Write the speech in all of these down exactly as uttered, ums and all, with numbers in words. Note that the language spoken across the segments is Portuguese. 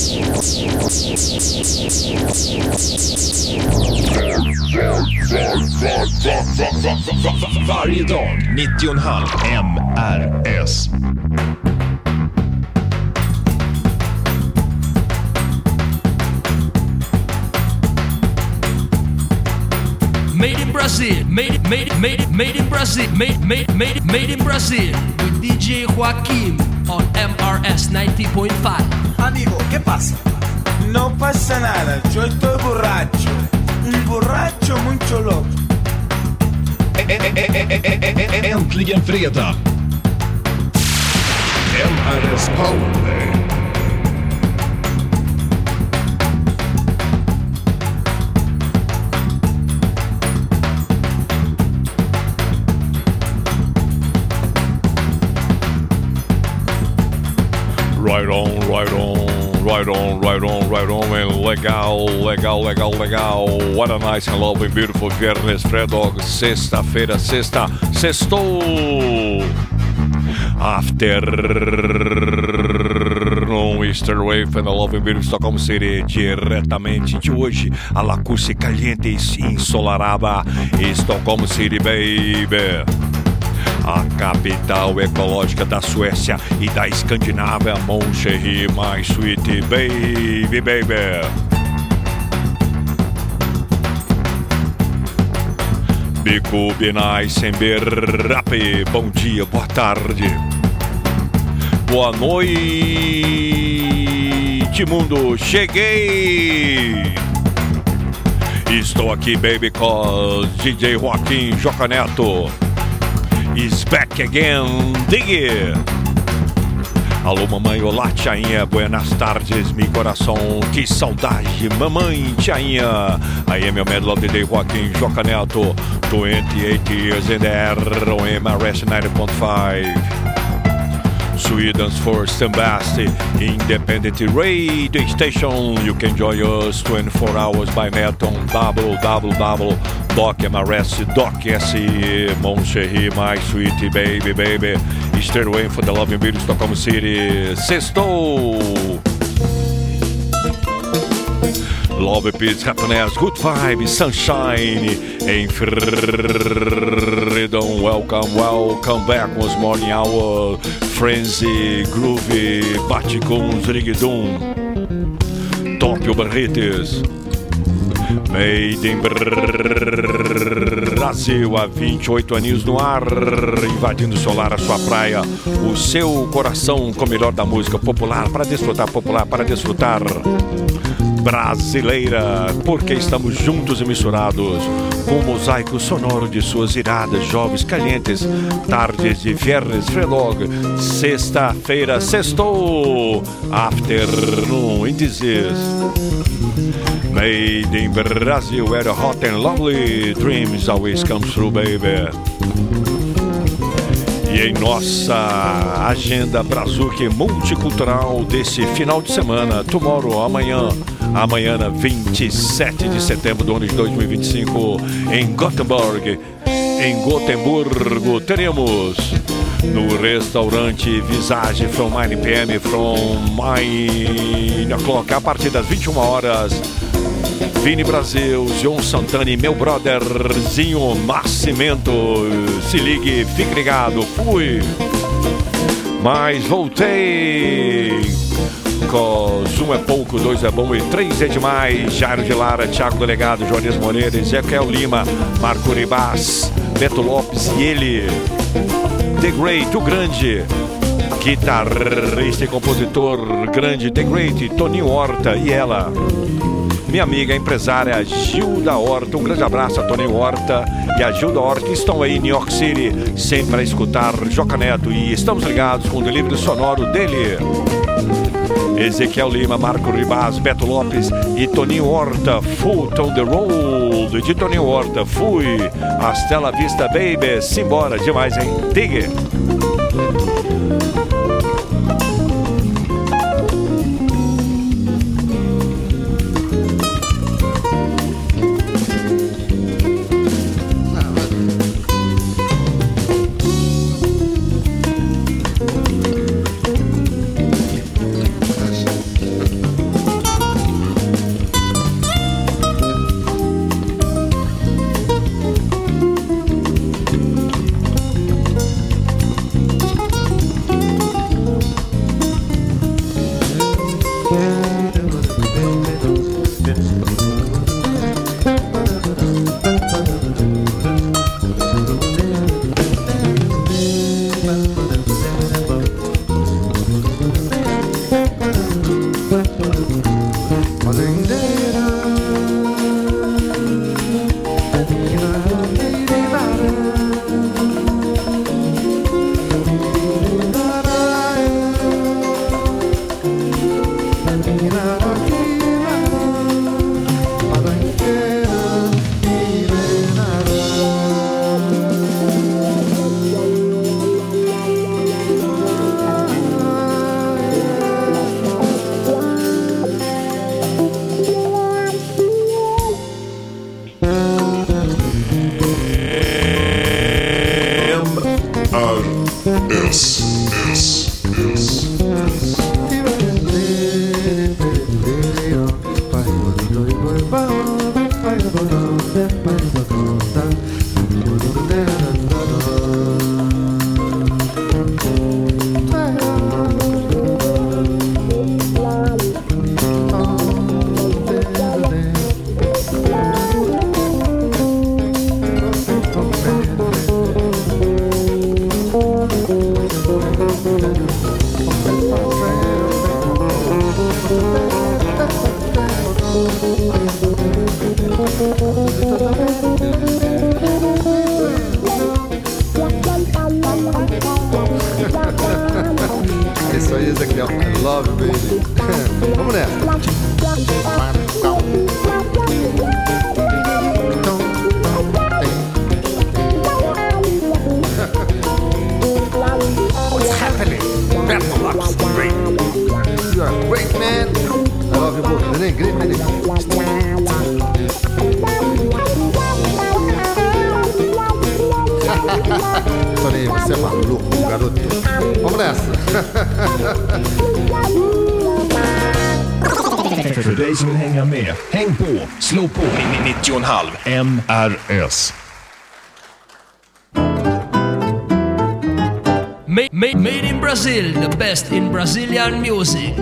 Varje dag nittio komma fem M R S. Made in Brazil, made it, made it, made it, made in Brazil, made, made, made it, made in Brazil, with D J Joaquim on M R S ninety point five. Amigo, ¿qué pasa? No pasa nada, yo estoy borracho, un borracho mucho loco. Äntligen fredag. M R S Power. Right on, right on, right on, right on, right on, and legal, legal, legal, legal. What a nice and lovely, beautiful Viernes Fredag, sexta-feira, sexta, sextou. After no Easter Wave and the Loving Beautiful Stockholm City, diretamente de hoje, a Lacuse Caliente e ensolarada, Stockholm City, baby. A capital ecológica da Suécia e da Escandinávia, Moncherry, my sweet baby, baby. Bico, Binai, Semberrape, bom dia, boa tarde. Boa noite, mundo, cheguei. Estou aqui, baby, com D J Joaquim Joca Neto. Is back again, dig it. Alô mamãe, olá tiainha, buenas tardes, meu coração, que saudade, mamãe, tiainha. I am your man, love D J Joaquim Joca Neto, twenty-eight years in there on M R S ninety point five. Sweden's first and best independent radio station. You can join us twenty-four hours by net on w w w dot m r s dot s e. Moncherry, my sweet baby, baby. Stay away for the loving beauty Stockholm City. Sextou. Love, peace, happiness, good vibes, sunshine, em freedom. Welcome, welcome back once more in our frenzy, groove, bate com os rigidum. Top Barretes. Made in Brasil, há vinte e oito aninhos no ar, invadindo o solar, a sua praia, o seu coração com o melhor da música popular, para desfrutar, popular, para desfrutar. Brasileira, porque estamos juntos e misturados com o mosaico sonoro de suas iradas, jovens, calientes, tardes de Viernes Fredag, sexta-feira, sextou, afternoon indices. Made in Brazil, where the hot and lovely dreams always come through, baby. E em nossa agenda brazuque multicultural desse final de semana, tomorrow, amanhã, amanhã, vinte e sete de setembro do ano de dois mil e vinte e cinco, em Gothenburg, em Gotemburgo, teremos no restaurante Visage from nine p m from nine o'clock, a partir das vinte e uma horas, Vini Brasil, John Santana e meu brotherzinho Nascimento. Se ligue, fique ligado, fui. Mas voltei. Cos um é pouco, dois é bom e três é demais. Jairo de Lara, Thiago Delegado, Jones Moreira, Ezequiel Lima, Marco Ribas, Beto Lopes e ele, The Great, o grande guitarrista e compositor grande, The Great, Toninho Horta, e ela, minha amiga empresária Gilda Horta. Um grande abraço a Toninho Horta e a Gilda Horta, que estão aí em New York City, sempre a escutar Joca Neto, e estamos ligados com o delivery sonoro dele. Ezequiel Lima, Marco Ribas, Beto Lopes e Toninho Horta, Foot on the Road, de Toninho Horta, fui, hasta la vista, baby, simbora, demais, hein, diga. Isso aí, Ezequiel. I love you, baby. Vamos nessa. What's happening? Bertolux, great. You are great, man. I love you both. Neném, grita, neném. Tony, você é maluco, garoto. Vamos nessa. För dig som vill hänga med, häng på, slå på nittio komma fem M R S. Made, made, made in Brazil, the best in Brazilian music.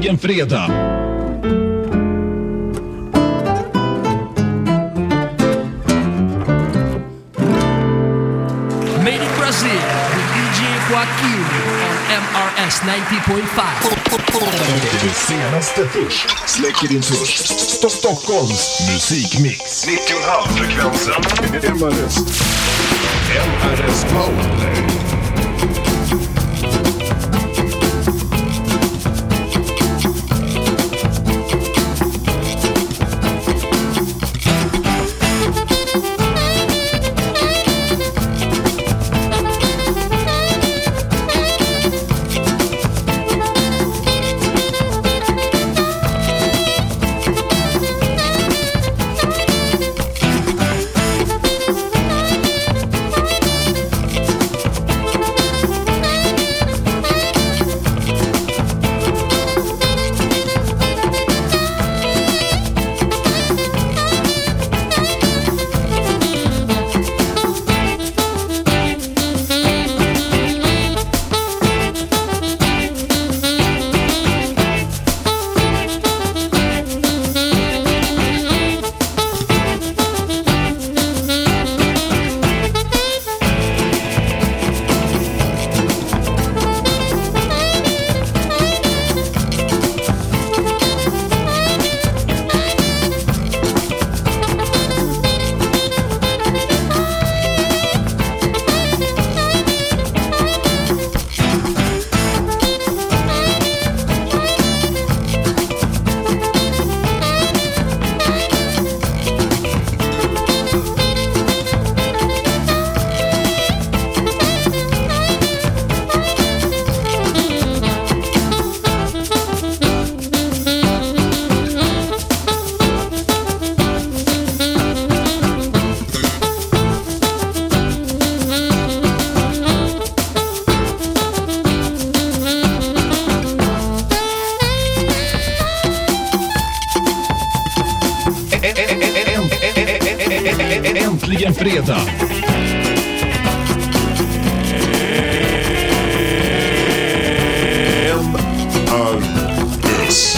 Äntligen fredag! Made in Brazil with D J Joaquim on M R S ninety point five. Det senaste först. Släcker din törst. Sto- Stockholms musikmix. nittio komma fem frekvensen. M R S. M R S Powerplay. Äntligen fredag! M R S.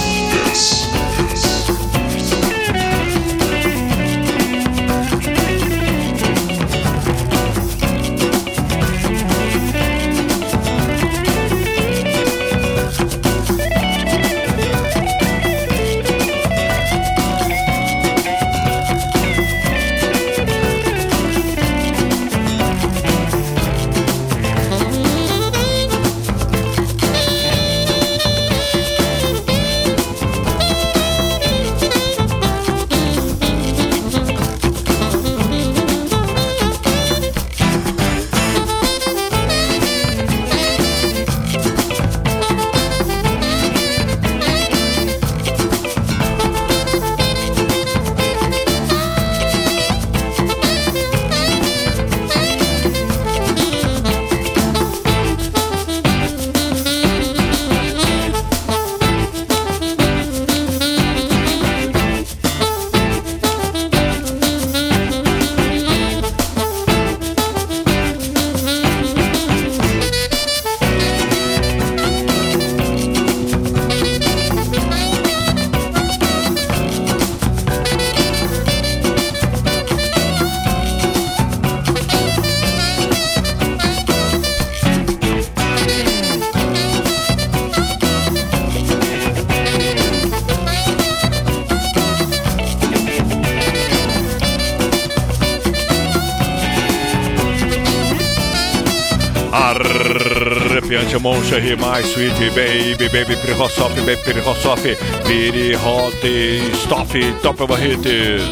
Arrepiante Moncha Rimai Sweet Baby Baby Pirrosoff Baby Pirrosoff Piri Hot Stop Top of Hits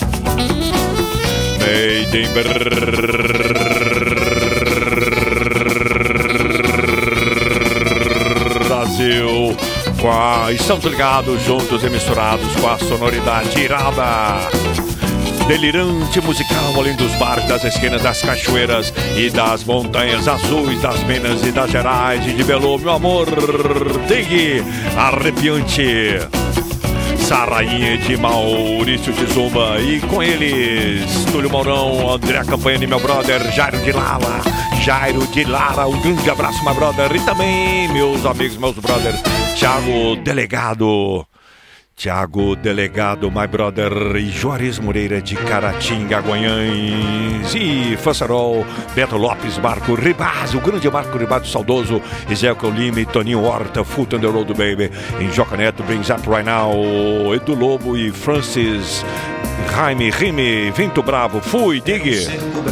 Made in Brasil. Com a... Estamos ligados juntos e misturados com a sonoridade irada, delirante musical, além dos bares, das esquinas, das cachoeiras e das montanhas azuis, das Minas e das Gerais e de Belo, meu amor, Dig, arrepiante, Sarainha de Maurício de Zumba, e com eles, Túlio Mourão, André Campanhani, meu brother, Jairo de Lara, Jairo de Lara, um grande abraço, my brother, e também meus amigos, meus brothers, Thiago Delegado. Thiago Delegado, my brother, e Juarez Moreira de Caratinga, Goiães, e Fassarol, Beto Lopes, Marco Ribas, o grande Marco Ribas, saudoso, Ezequiel Lima e Toninho Horta, Foot on the Road, baby, em Joca Neto, Brings Up Right Now, Edu Lobo e Francis Jaime Rime, Vento Bravo, fui, digue.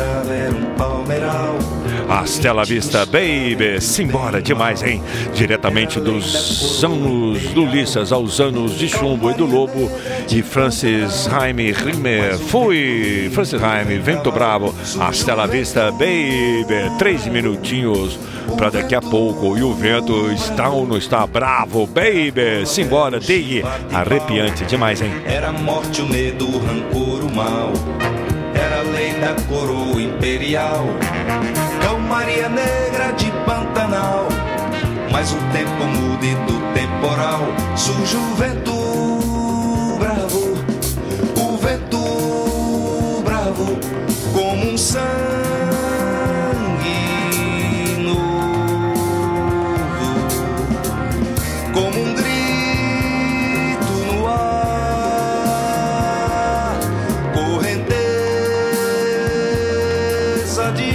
Astela Vista, baby, simbora demais, hein? Diretamente dos anos do Lissas aos anos de Chumbo e do Lobo e Francis Jaime Rime, fui, Francis Jaime, Vento Bravo, Astela Vista, baby, três minutinhos pra daqui a pouco e o vento está ou não está bravo, baby, simbora, digue, arrepiante demais, hein? Era a morte, o medo, o rancor, o mal, era a lei da coroa imperial, calmaria negra de Pantanal, mas o tempo muda e do temporal surge o vento bravo, o vento bravo, como um sangue novo, como um grito no ar, correnteza de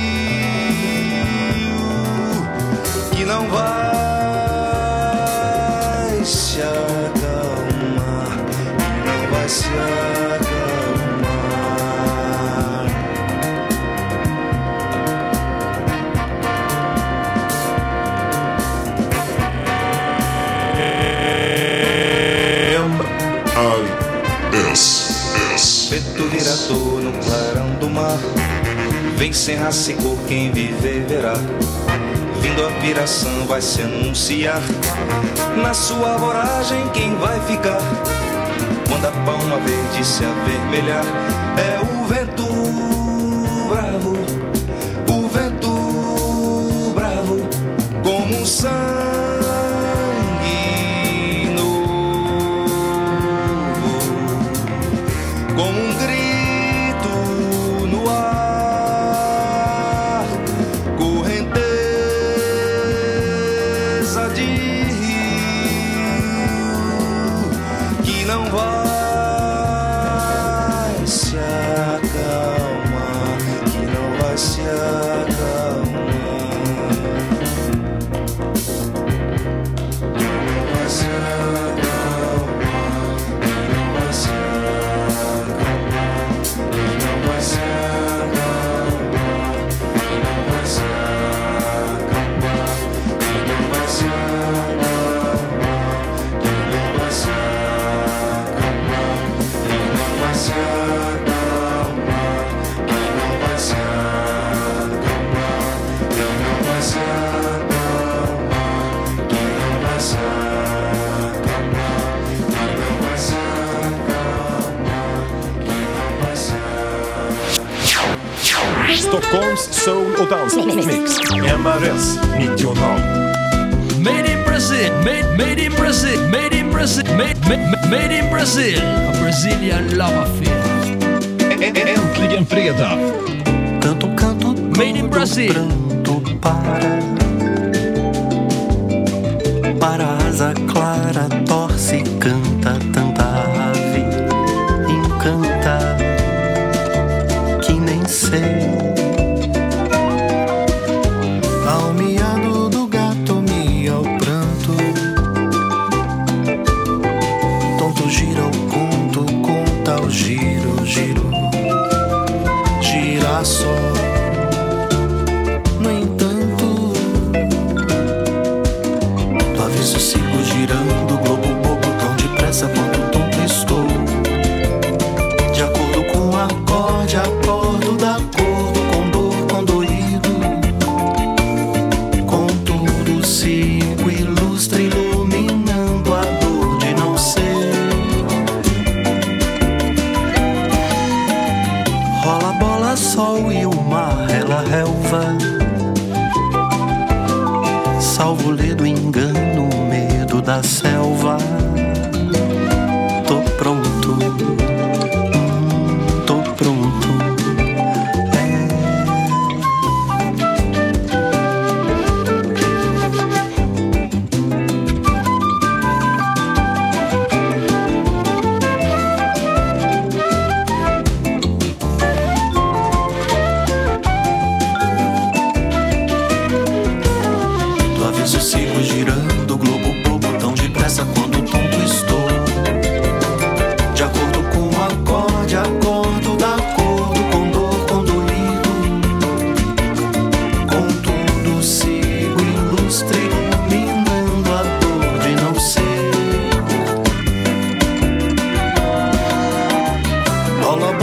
rio que não vai se acalmar, não vai se acalmar. Vento virador no clarão do mar, vem sem raça e cor, quem viver verá. Vindo a viração vai se anunciar, na sua voragem quem vai ficar. Quando a palma verde se avermelhar, é o vento bravo, o vento bravo, como um sangue novo, como um grito no ar, correnteza de rio que não vai se acalmar, que não vai se acalmar, que não vai se acalmar, que não vai se acalmar, que não vai se acalmar, que não vai se acalmar, que não vai se acalmar, que não vai se acalmar, que não vai se acalmar, que não vai se acalmar, que não vai se acalmar, que não vai se acalmar, que não vai se acalmar, que não vai se acalmar. Stockholms soul och dance mix. M R S nittionio. Made in Brazil, made made in Brazil, made in Brazil, made made, made in Brazil. A Brazilian love affair. Äntligen fredag. Canto, canto, Made in Brazil. pranto para, para a asa clara, torce e canta, tanta ave encanta, que nem sei. Ao miado do gato, me ao pranto, tonto gira o conto, conta o giro, giro, girassol. No entanto, do aviso sigo girando, globo bobo tão depressa quanto tonto estou. De acordo com o acorde, acordo da cor do condor condoído. Com tudo sigo ilustre, iluminando a dor de não ser. Rola bola, sol e o mar, ela relva. Salvo o ledo, engano, o medo da selva. Tô pronto, hum, tô pronto. É.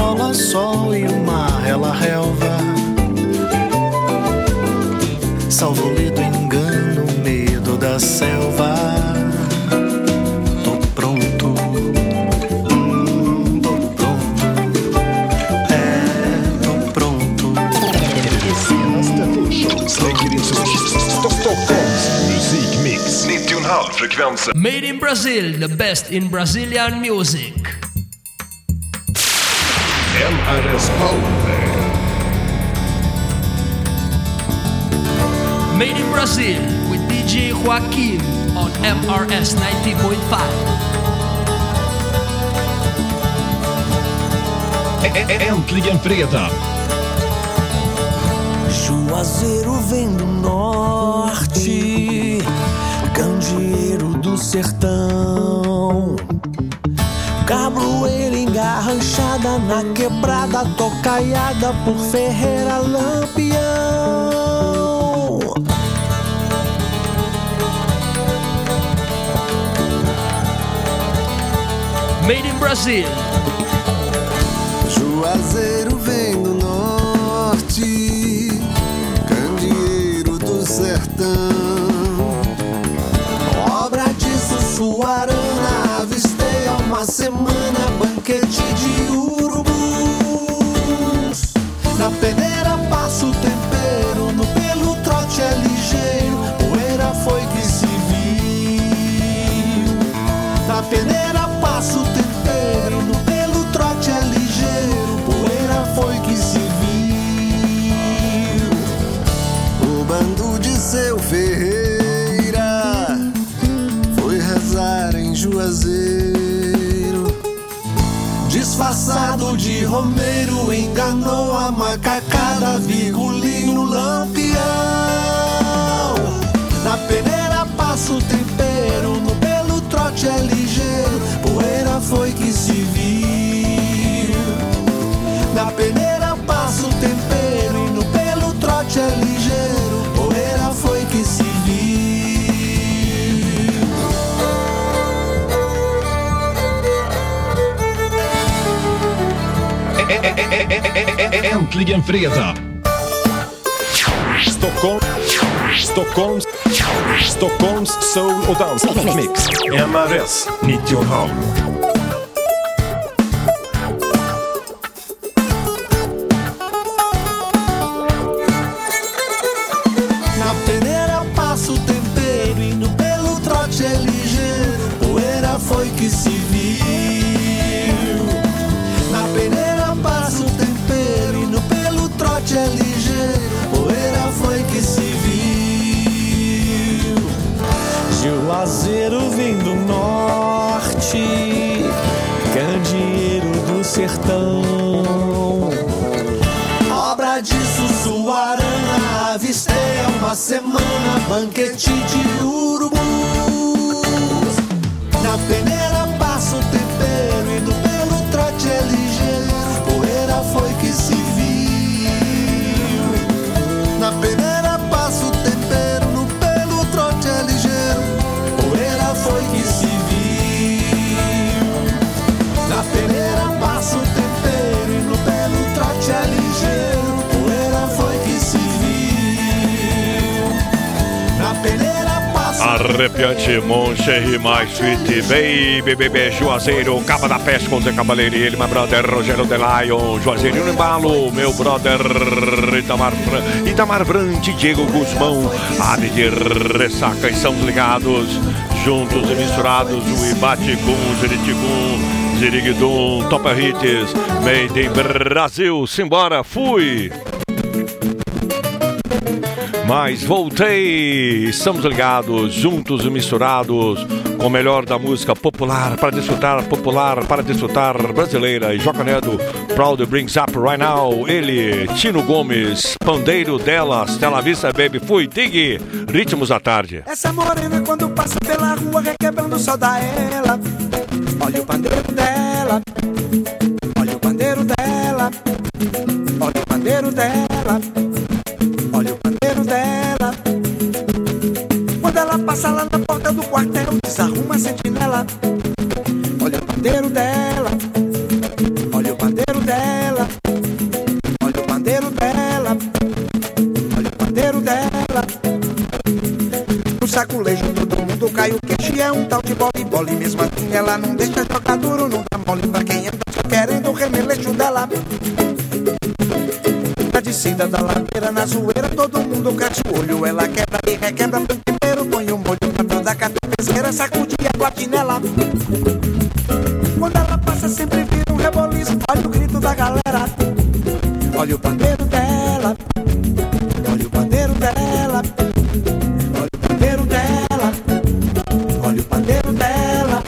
rola sol e o mar ela relva. Salvo-lhe do engano, medo da selva. Tô pronto, hum, tô pronto, é, tô pronto. Stockholms musikmix. nittio och en halv frekvensen. Made in Brazil, the best in Brazilian music. M R S Power. Made in Brazil with D J Joaquim on M R S ninety point five. Äntligen fredag. Juazeiro vem do norte, candeeiro do sertão, cabroeira engarranchada na quebrada, tocaiada por Ferreira Lampião. Made in Brazil. Juazeiro vem do norte, candeeiro do sertão, obra de Sussuarana, avistei há uma semana, banquete de urubus. Na peneira passa o tempero, no pelo trote é ligeiro, poeira foi que se viu. Na peneira passa o tempero, no pelo trote é ligeiro, poeira foi que se viu. O bando de seu Ferreira foi rezar em Juazeiro, disfarçado de romeiro, enganou a macacada, virgulinho Lampião. Na peneira passa o tempero, no pelo trote é ligeiro, poeira foi que se viu. Na peneira passa o tempero e no pelo trote é ligeiro, poeira foi que se viu. Äntligen fredag. Stockholm, Stockholms, Stockholms soul och dansmix. M R S nittio och en halv. Na peneira passa o tempero e no pelo trote é ligeiro, poeira foi que se viu. Na peneira passa o tempero e no pelo trote é ligeiro, poeira foi que se viu. Juazeiro vem do norte, candeeiro do sertão, obra de Sussuarana, avistei há uma semana, banquete de urubus. Na peneira passa o tempero e no pelo trote é ligeiro, poeira foi que se viu. Na peneira passa o tempero, no pelo trote é ligeiro, poeira foi que se viu. Na peneira passa o tempero e no pelo trote é ligeiro, poeira foi que se viu. Na peneira passa Arrepiante, Moncherry, mais sweet, baby, bebê, Juazeiro, Capa da Peste com Zé Cavaleiro e ele, my brother, Rogério The Lion, Juazeiro no embalo, meu brother, Itamar, Itamar Brant, Diego Guzmão, Ave de Ressaca, e são ligados, juntos e misturados, o Ibaticum, Ziriticum, Ziriguidum, Topa Hits, Made in Brasil, simbora, fui! Mas voltei, estamos ligados, juntos e misturados, com o melhor da música popular, para desfrutar, popular, para desfrutar, brasileira. E Joca Neto, Proud brings up right now, ele, Tino Gomes, pandeiro delas, Tela Vista Baby, fui, dig, ritmos da tarde. Essa morena quando passa pela rua requebrando só dá ela. Olha o pandeiro dela, olha o pandeiro dela, olha o pandeiro dela, olha o pandeiro dela. Quando ela passa lá na porta do quartel, desarruma a sentinela. Olha o pandeiro dela, olha o pandeiro dela. é um tal de bola e bola. E mesmo assim ela não deixa jogar duro, não dá mole pra quem anda só querendo o remeleixo dela. Na descida da ladeira, na zoeira, todo mundo cresce o olho. Ela quebra e requebra, põe tempero, põe o molho pra toda a cafezeira, sacudi a platinela. Quando ela passa sempre vira um reboliço, olha o grito da galera. Olha o pandeiro dela, olha o pandeiro dela, olha o pandeiro dela, olha o pandeiro dela.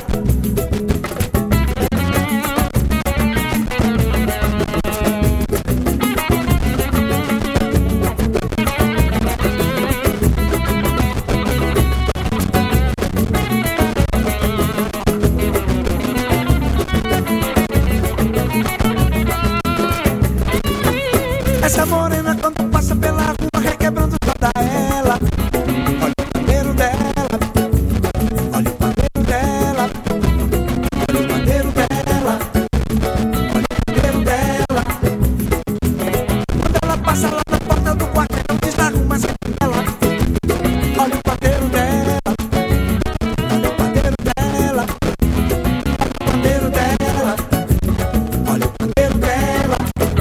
Essa morena quando passa pela rua requebrando toda ela. Olha o pandeiro dela, olha o pandeiro dela, olha o pandeiro dela, olha o pandeiro dela. Quando ela passa lá na porta do quartel, desarruma essa tela. Olha o pandeiro dela, olha o pandeiro dela, olha o pandeiro dela, olha o pandeiro dela.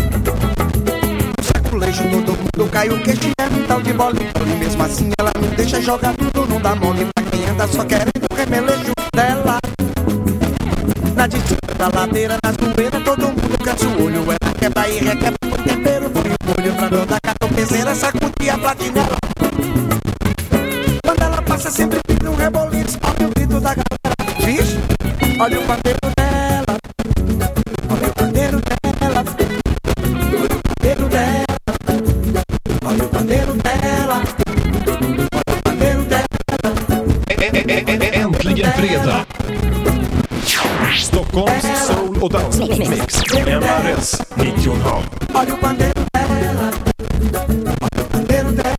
Todo mundo cai o queixo e é um tal de bola. E mesmo assim ela não deixa jogar tudo, não dá mole pra quem anda só querendo o remelejo dela. Na descida da ladeira, na zoeira, todo mundo cansa o olho. Ela quebra e requebra o tempero, põe o molho pra toda a catopezeira, sacudi a platinela. Quando ela passa sempre vira um reboliço, olha o grito da galera. Vixe, olha o pandeiro dela, olha o pandeiro dela, olha o pandeiro dela. Olha o pandeiro dela, olha o pandeiro dela. Äntligen fredag! Stockholms soul och dansmix. M R S nitton komma fem. Olha o pandeiro dela, olha o pandeiro dela.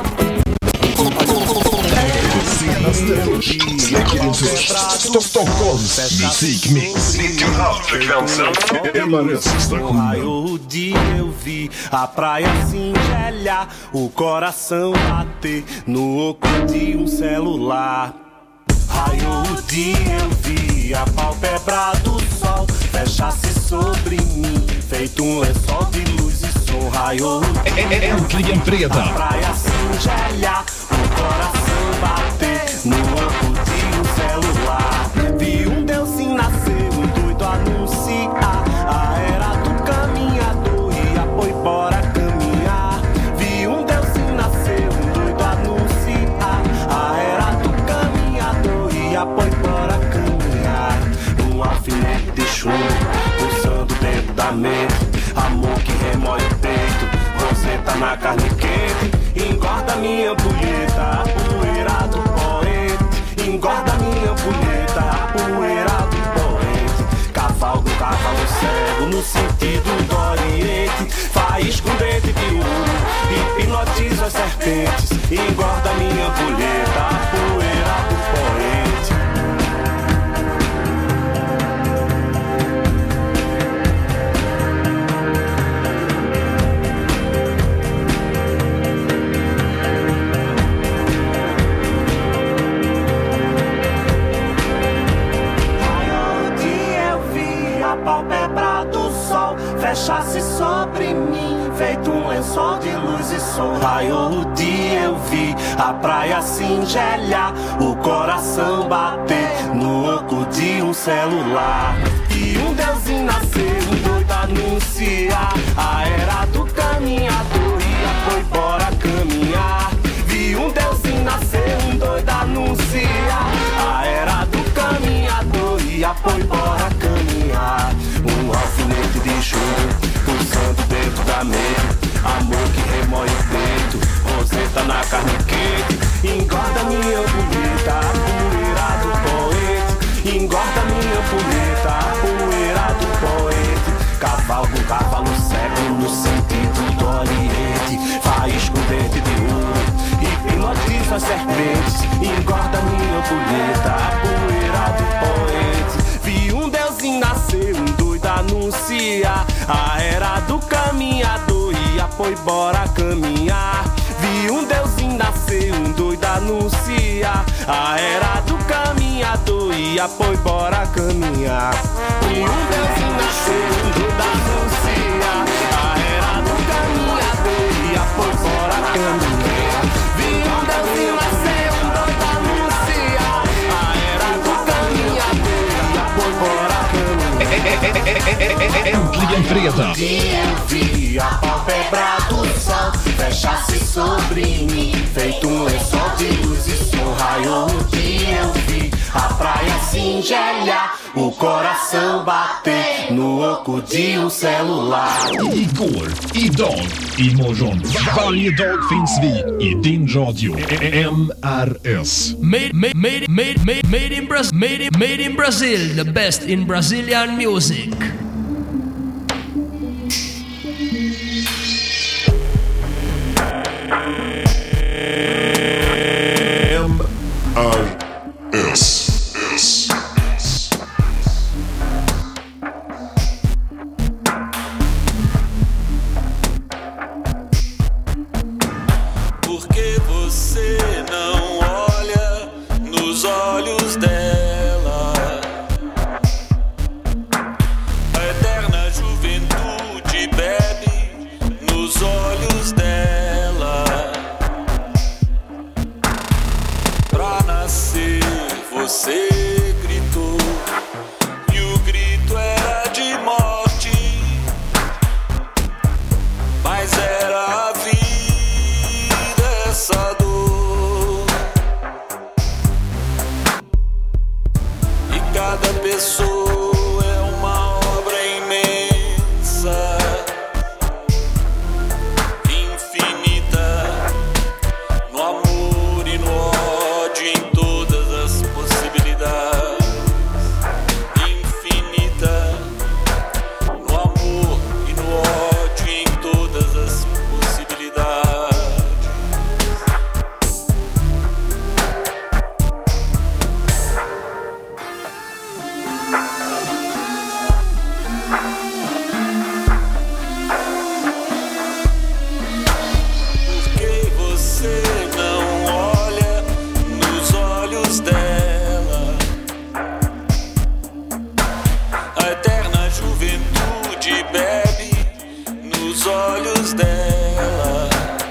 Senaste push släcker din törs. Stockholms musikmix. nitton komma fem frekvensen. M R S-stationen. Raio dia eu vi a praia se engelhar, o coração bater no oco de um celular. Raio dia eu vi a pálpebra do sol fechasse sobre mim, feito um lençol de luz e som. Raio Äntligen fredag! a praia se engelhar, o coração bater no oco de um celular. Vi um Deus se nascer, um doido anunciar a era do caminhador e apoio bora caminhar. Vi um Deus se nascer, um doido anunciar a era do caminhador e apoio bora caminhar. Um alfinete de chumbo pulsando dentro da mente, amor que remói o peito, você tá na carne quente, engorda minha punheta, a poeira do poente, engorda minha punheta, a poeira do poente. Cavalgo, cavalo cego no sentido do oriente, faísca com dente de ouro, hipnotiza as serpentes, engorda minha punheta, a poeira do poente. Pálpebra do sol fechasse sobre mim, feito um lençol de luz e som. Raiou o dia eu vi a praia se engelhar, o coração bater no oco de um celular. E um deusinho nasceu, um doido anunciar a era do caminhador e foi bora caminhar. Vi um deusinho nascer, um doido anunciar a era do caminhador e foi bora caminhar. Um alfinete de chumbo pulsando dentro da mente, amor que remói o peito, você tá na carne quente, engorda minha bonita, a poeira do poente, engorda minha bonita, a poeira do poente. Cavalgo, cavalo cego no sentido do oriente, faísca com dente de ouro, hipnotiza as serpentes, engorda minha bonita, a poeira do poente. Vi um deusinho nascer, um doido anunciar a era do caminhador e foi bora caminhar. Vi um deusinho nascer, um doido anunciar A era do caminhador e apoio bora caminhar. E um Deus nasceu da Rússia. A era do caminhador e apoio bora caminhar. Vi um Deus nasceu da Rússia. A era do caminhador e apoio bora caminhar. Äntligen fredag! Eu vi a pálpebra do sol fechasse sobre mim, feito um lençol de luz e som. Raiou no dia eu vi a praia singela, o coração bater no oco de um celular. Igår, idag, imorgon. Varje dag finns vi i din radio. M R S. Made, made, made, made, made, made in Brazil, made in, made in Brazil, the best in Brazilian music. M R S. Por que você não olha nos olhos dela? A eterna juventude bebe nos olhos dela. Pra nascer você gritou e o grito era de morte, mas era a vida essa dor. E cada pessoa é uma obra imensa, infinita, no amor e no ódio, em todas as possibilidades. Infinita, no amor e no ódio, em todas as possibilidades. Por que você não olha nos olhos dela? A eterna juventude bebe nos olhos dela.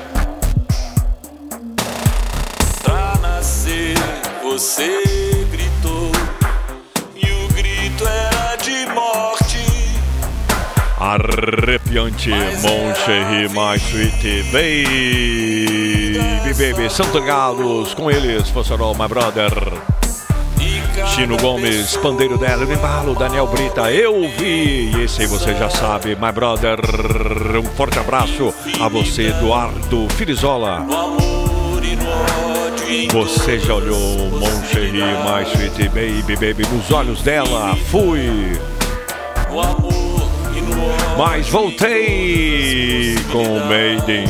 Pra nascer você gritou e o grito era de morte. Arrepiante, Mon Chéri, My Sweet Baby, baby, Santo Galos, com eles, funcionou My Brother, Chino Gomes, pandeiro dela, embalo, Daniel Brita, eu vi, e esse aí você já sabe, My Brother, um forte abraço a você, Eduardo Filizola. Você já olhou Mon Chéri, My Sweet Baby, baby, nos olhos dela, fui. Mas voltei com Made in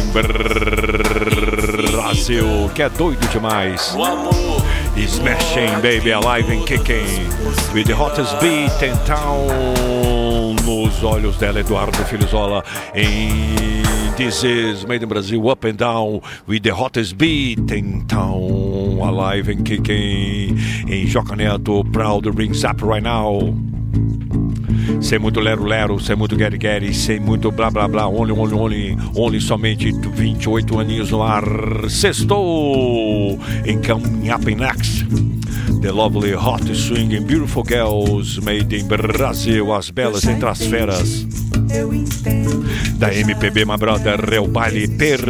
Brasil, que é doido demais. Smashing, baby, alive and kicking, with the hottest beat in town. Nos olhos dela, Eduardo Filizola, em This is Made in Brasil, up and down, with the hottest beat in town. Alive and kicking, em Joca Neto, proud rings up right now. Sem muito lero-lero, sem muito get-get, sem muito blá-blá-blá, only, only, only, only, somente vinte e oito aninhos no ar. Sextou em Coming Up Next. The lovely, hot, swinging, beautiful girls made in Brasil, as belas entre as feras. Da M P B, my brother, é o baile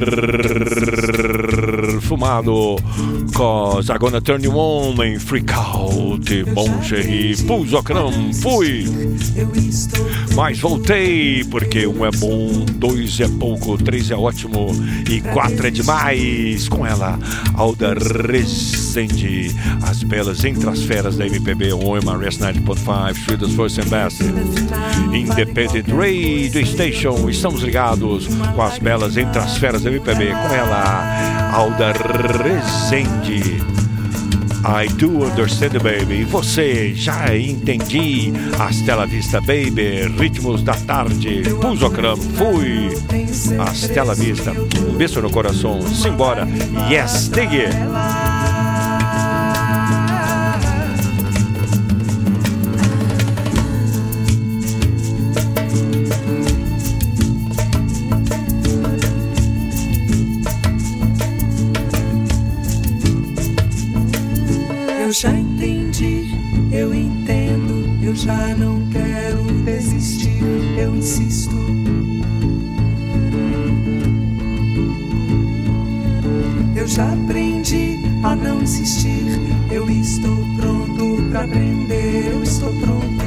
perfumado. Cause I'm gonna turn you on and freak out. Mon Chéri, Puzocram, fui. Mas voltei, porque um é bom, dois é pouco, três é ótimo e quatro é demais. Com ela, Alda Rezende, as belas entre as feras da M P B, o M R S noventa ponto cinco, Sweden's First and Best Independent Radio Station. Estamos ligados com as belas entre as feras da M P B. Com ela, Alda Rezende, I do understand, baby. Você já entendi. Hasta la vista, baby. Ritmos da tarde. Puzocram, fui. Hasta la vista. Um beijo no coração. Simbora. Yes, dig it. Eu já entendi, eu entendo, eu já não quero desistir, eu insisto. Eu já aprendi a não insistir, eu estou pronto pra aprender, eu estou pronto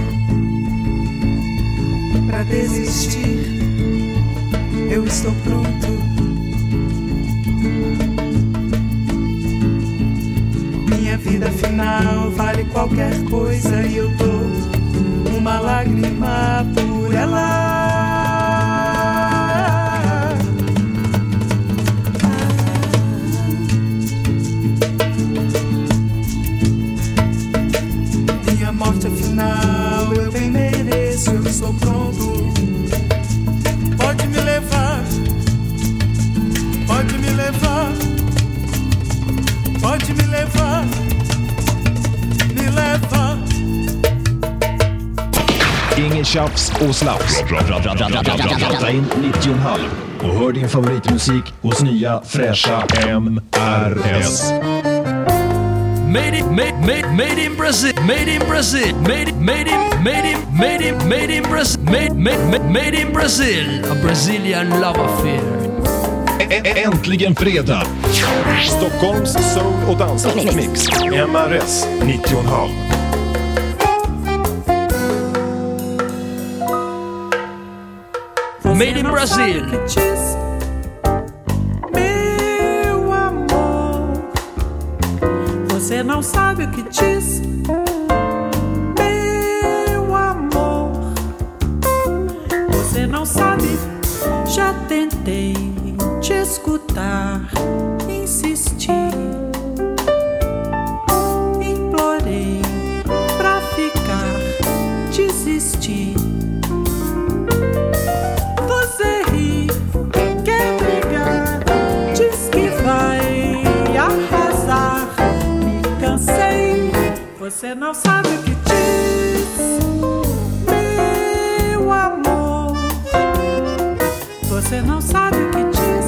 pra desistir, eu estou pronto. Minha vida final vale qualquer coisa e eu dou uma lágrima por ela. Minha morte final eu bem mereço, eu estou pronto. Pode me levar, pode me levar, pode me levar, me leva. Ingen tjafs och slaps. Dra in nittio komma fem och hör din favoritmusik hos nya fräscha M R S. Made in, made, made, made in Brazil, made in Brazil, made, made in, made in, made in, made in Brazil, made, made, made, made in Brazil, a Brazilian love affair. Äntligen fredag! Stockholms soul- och dansmix. M R S nittio komma fem. Made in Brazil. Meu amor, você não sabe o que diz. Meu amor, você não sabe. Já tentei te escutar, insisti, implorei pra ficar, desisti. Você ri, quer brigar, diz que vai arrasar. Me cansei, você não sabe o que diz. Meu amor, você não sabe o que diz.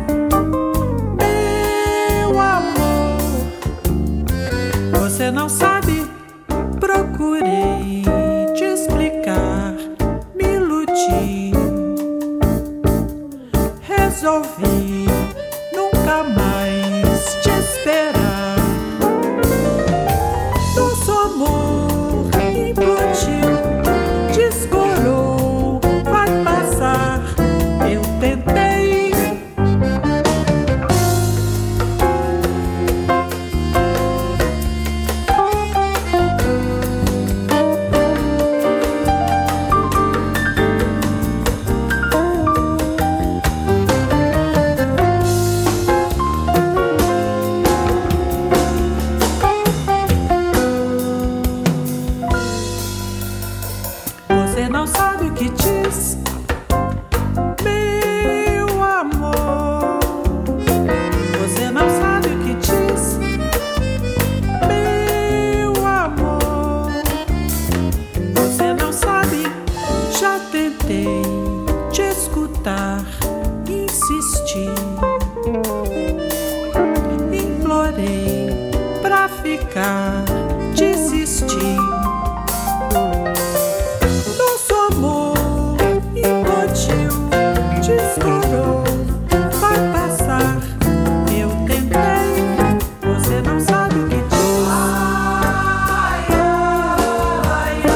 Meu amor, você não sabe. Procurei te explicar, me iludi. Resolvi nunca mais te esperar. Nosso amor implodiu, descorou, vai passar. Eu tentei. Você não sabe o que diz. Meu amor, você não sabe o que diz. Meu amor, você não sabe. Já tentei te escutar, insisti, implorei pra ficar, desisti. Nosso amor implodiu, descorou, vai passar. Eu tentei, você não sabe o que diz. Ai, ai, ai, ai.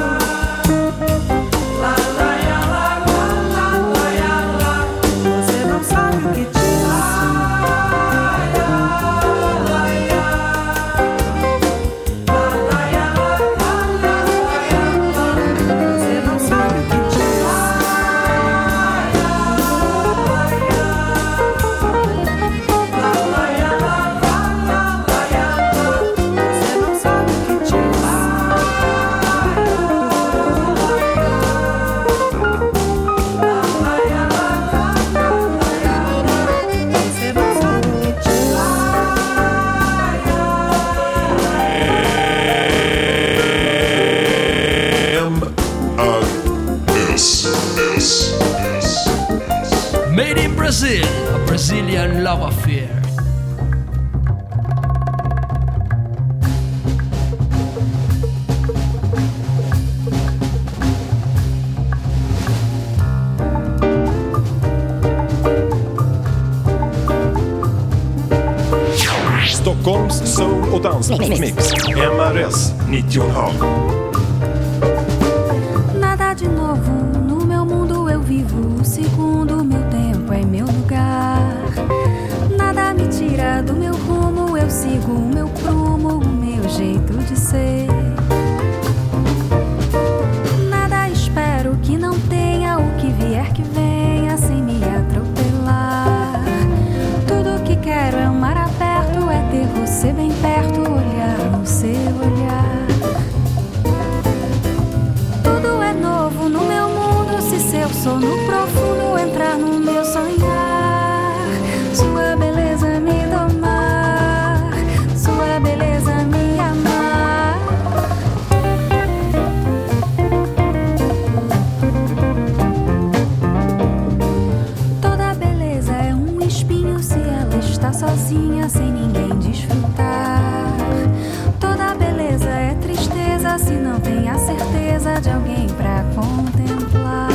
La, la, ya, la, la, la, la, ya, la. Você não sabe o que diz. Ai, ai, ai, ai. La, la, ya, la, la, la, la, ya, la. Você não sabe o que diz. Ai, ai, ai, ai. La, la, ya, la, la, la, la, ya, la. Você não sabe o que diz. Ai, ai, ai, ai. La, la, ya, la, la, la, la, ya, la. Você não sabe o que diz. Made in Brazil, a Brazilian love affair. Stockholms soul- och dansmix. M R S nittio och en halv. Nada de novo, no meu mundo eu vivo. Segundo meu tempo é meu lugar. Nada me tira do meu rumo, eu sigo o meu prumo, o meu jeito de ser. Nada espero que não tenha, o que vier que venha sem me atropelar. Tudo que quero é um mar aberto, é ter você bem perto, olhar no seu olhar. Tudo é novo no meu mundo, se seu sono profundo entrar no meu sonhar. Sua beleza me domar, sua beleza me amar. Toda beleza é um espinho se ela está sozinha, sem ninguém desfrutar. Toda beleza é tristeza se não tem a certeza de alguém pra contemplar.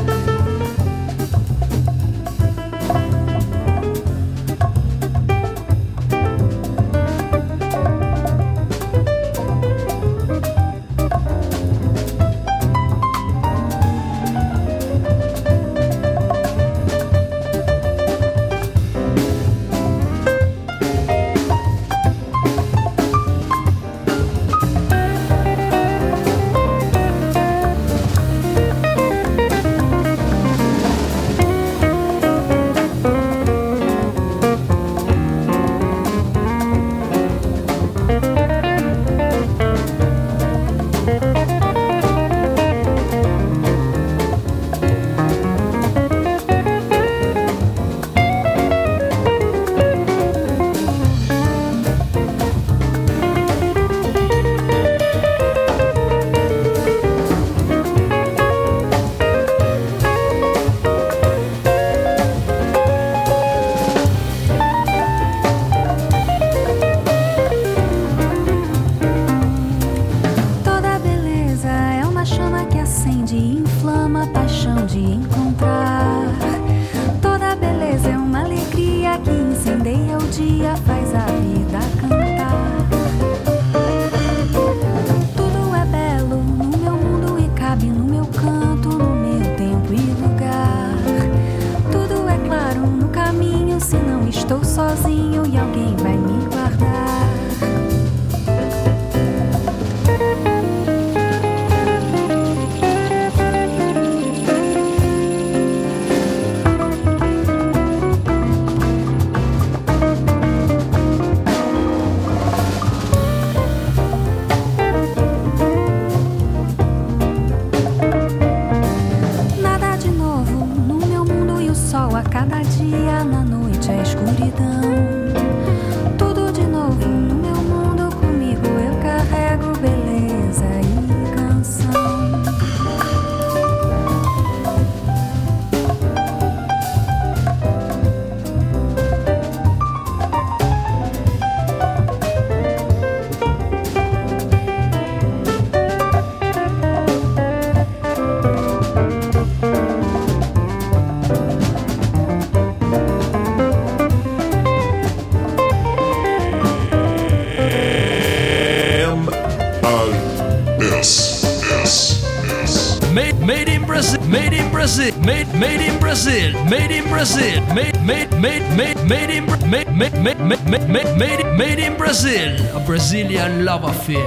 Brazil, made made in Brazil, made in Brazil, made made made made made in made made made made made made made in Brazil, a Brazilian love affair.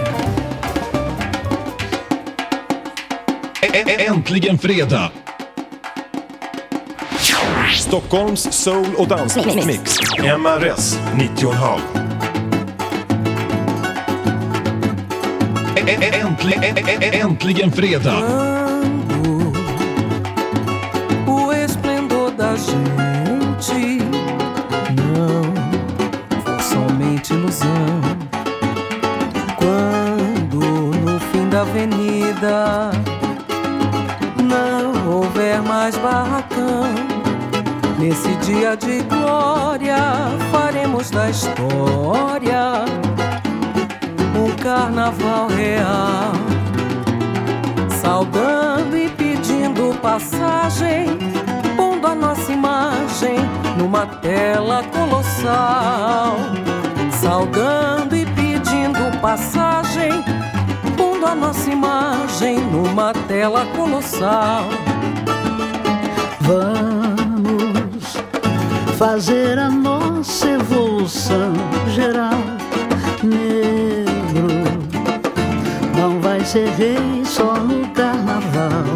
Äntligen fredag. Stockholms soul- och dansmix. M R S nittio och en halv. Äntligen, äntligen fredag. O esplendor da gente não for somente ilusão. Quando no fim da avenida não houver mais barracão, nesse dia de glória faremos da história um carnaval real, saudando e pedindo passagem, pondo a nossa imagem numa tela colossal, saudando e pedindo passagem, pondo a nossa imagem numa tela colossal. Vamos fazer a nossa evolução geral. Negro não vai ser rei só no carnaval.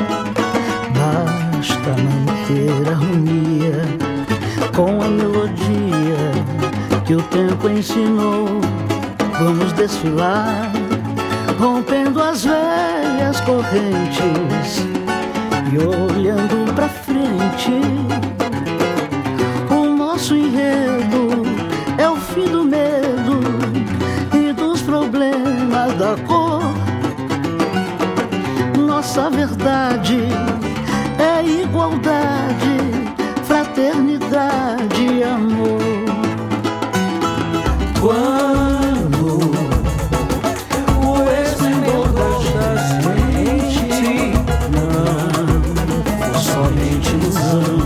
Basta manter a harmonia com a melodia que o tempo ensinou. Vamos desfilar, rompendo as velhas correntes e olhando pra frente. O nosso enredo é o fim do medo e dos problemas da cor. Nossa verdade é igualdade, fraternidade e amor. Quando o esplendor da gente não for somente ilusão,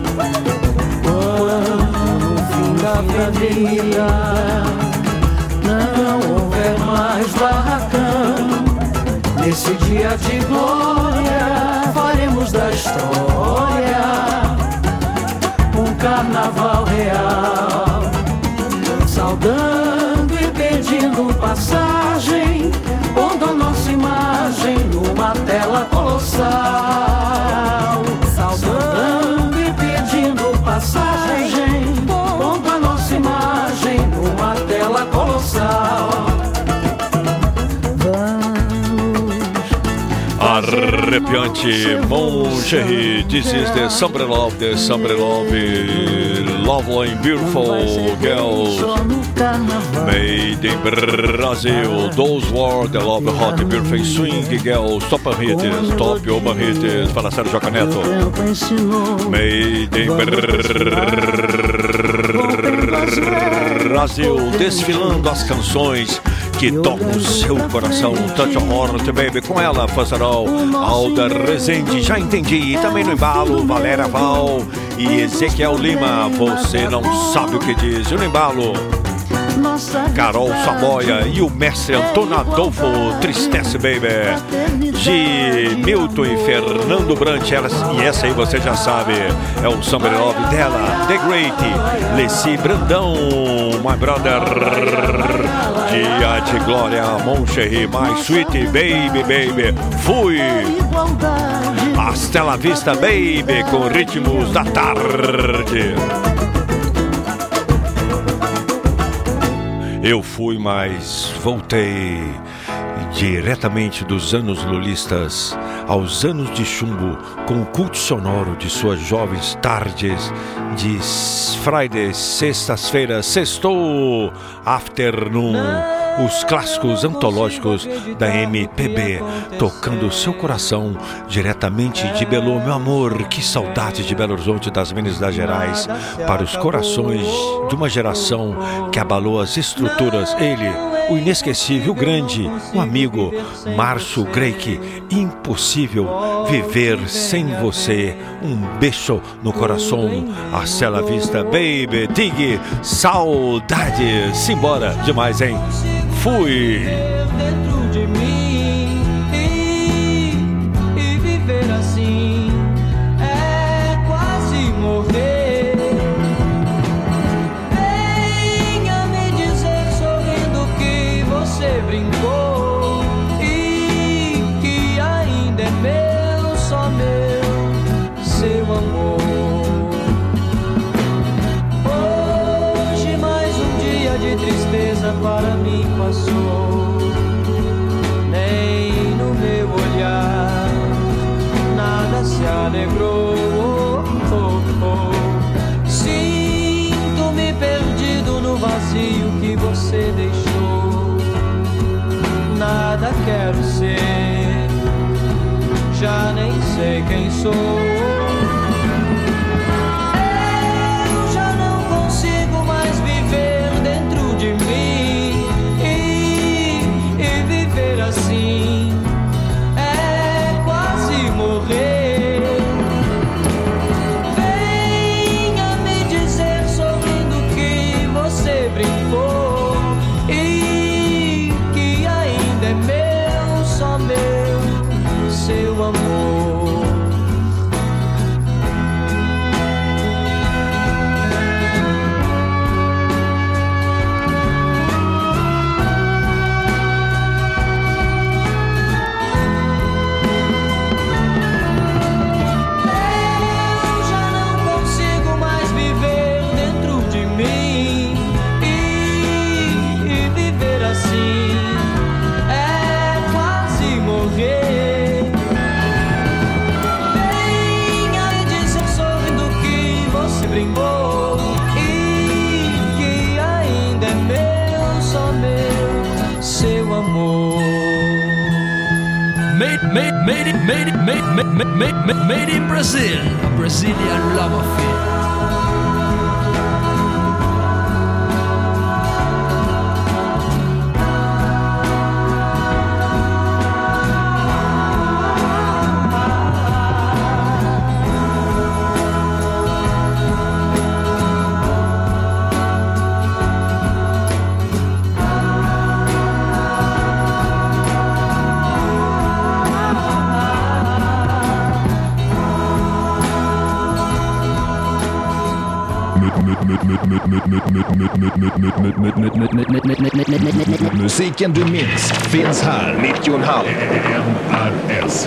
quando no fim da avenida não houver mais barracão, nesse dia de glória faremos da história um carnaval real, saudando e pedindo passagem, pondo a nossa imagem numa tela colossal. Saudando e pedindo passagem, pondo a nossa imagem numa tela colossal. Arrepiante Moncherry, this is the Summer Love, the Summer Love, lovely and beautiful girls, made in Brazil. Those were the love, hot, beautiful swing girls, top hits, top urban hits, fala Sérgio Caneto. Made in Brasil, desfilando as canções que tocam seu coração. Touch your heart, baby, com ela, Fazarol, Alda Rezende, já entendi. E também no embalo, Valéria Val e Ezequiel Lima, você não sabe o que diz. E no embalo, Carol Saboia e o mestre Antônio Adolfo, Tristece, baby, de Milton e Fernando Brant. Elas, e essa aí você já sabe, é o Summer Love dela, The Great, Leci Brandão, my brother, dia de glória, Moncherry, my sweet baby, baby, fui. Hasta la vista, baby, com ritmos da tarde. Eu fui, mas voltei diretamente dos anos lulistas aos anos de chumbo, com o culto sonoro de suas jovens tardes de Friday, sextas-feiras, sextou, afternoon, os clássicos antológicos da M P B, tocando o seu coração diretamente de Belo, meu amor, que saudade de Belo Horizonte, das Minas das Gerais, para os corações de uma geração que abalou as estruturas. Ele, o inesquecível, o grande, o amigo Márcio Greik. Impossível viver sem você. Um beijo no coração. Hasta la vista, baby. Dig, saudade. Simbora demais, hein? Fui. Dentro de mim e, e viver assim é quase morrer. Venha me dizer sorrindo que você brincou e que ainda é meu, só meu, seu amor. Hoje mais um dia de tristeza para mim passou, nem no meu olhar nada se alegrou. Oh, oh, oh. Sinto-me perdido no vazio que você deixou. Nada quero ser, já nem sei quem sou. Eu já não consigo mais viver dentro de mim e, e viver assim é quase morrer. Venha me dizer sorrindo que você brincou Made it, made it, made, made, made, made, made in Brazil. A Brazilian love affair. Musiken du minns finns här. nittio komma fem M R S.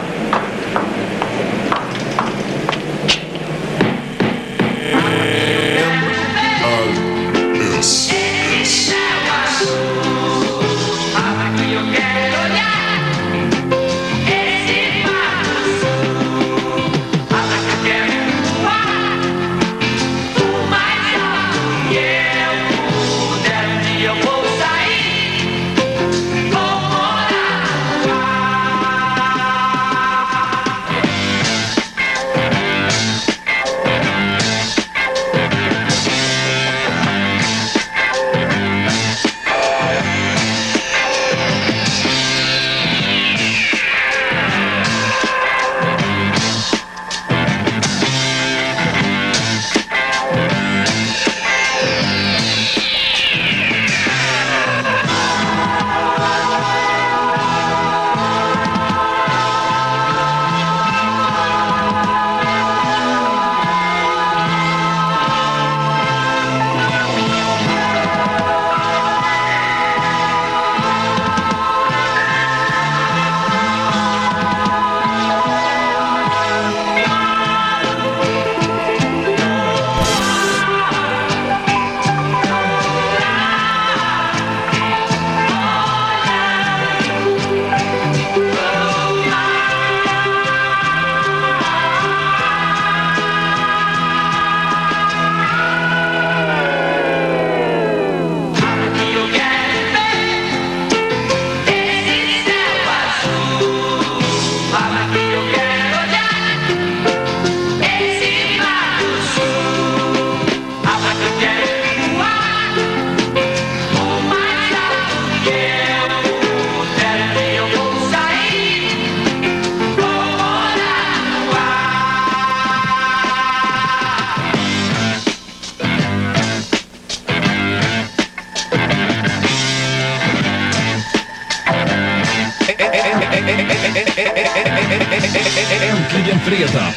Äntligen fredag.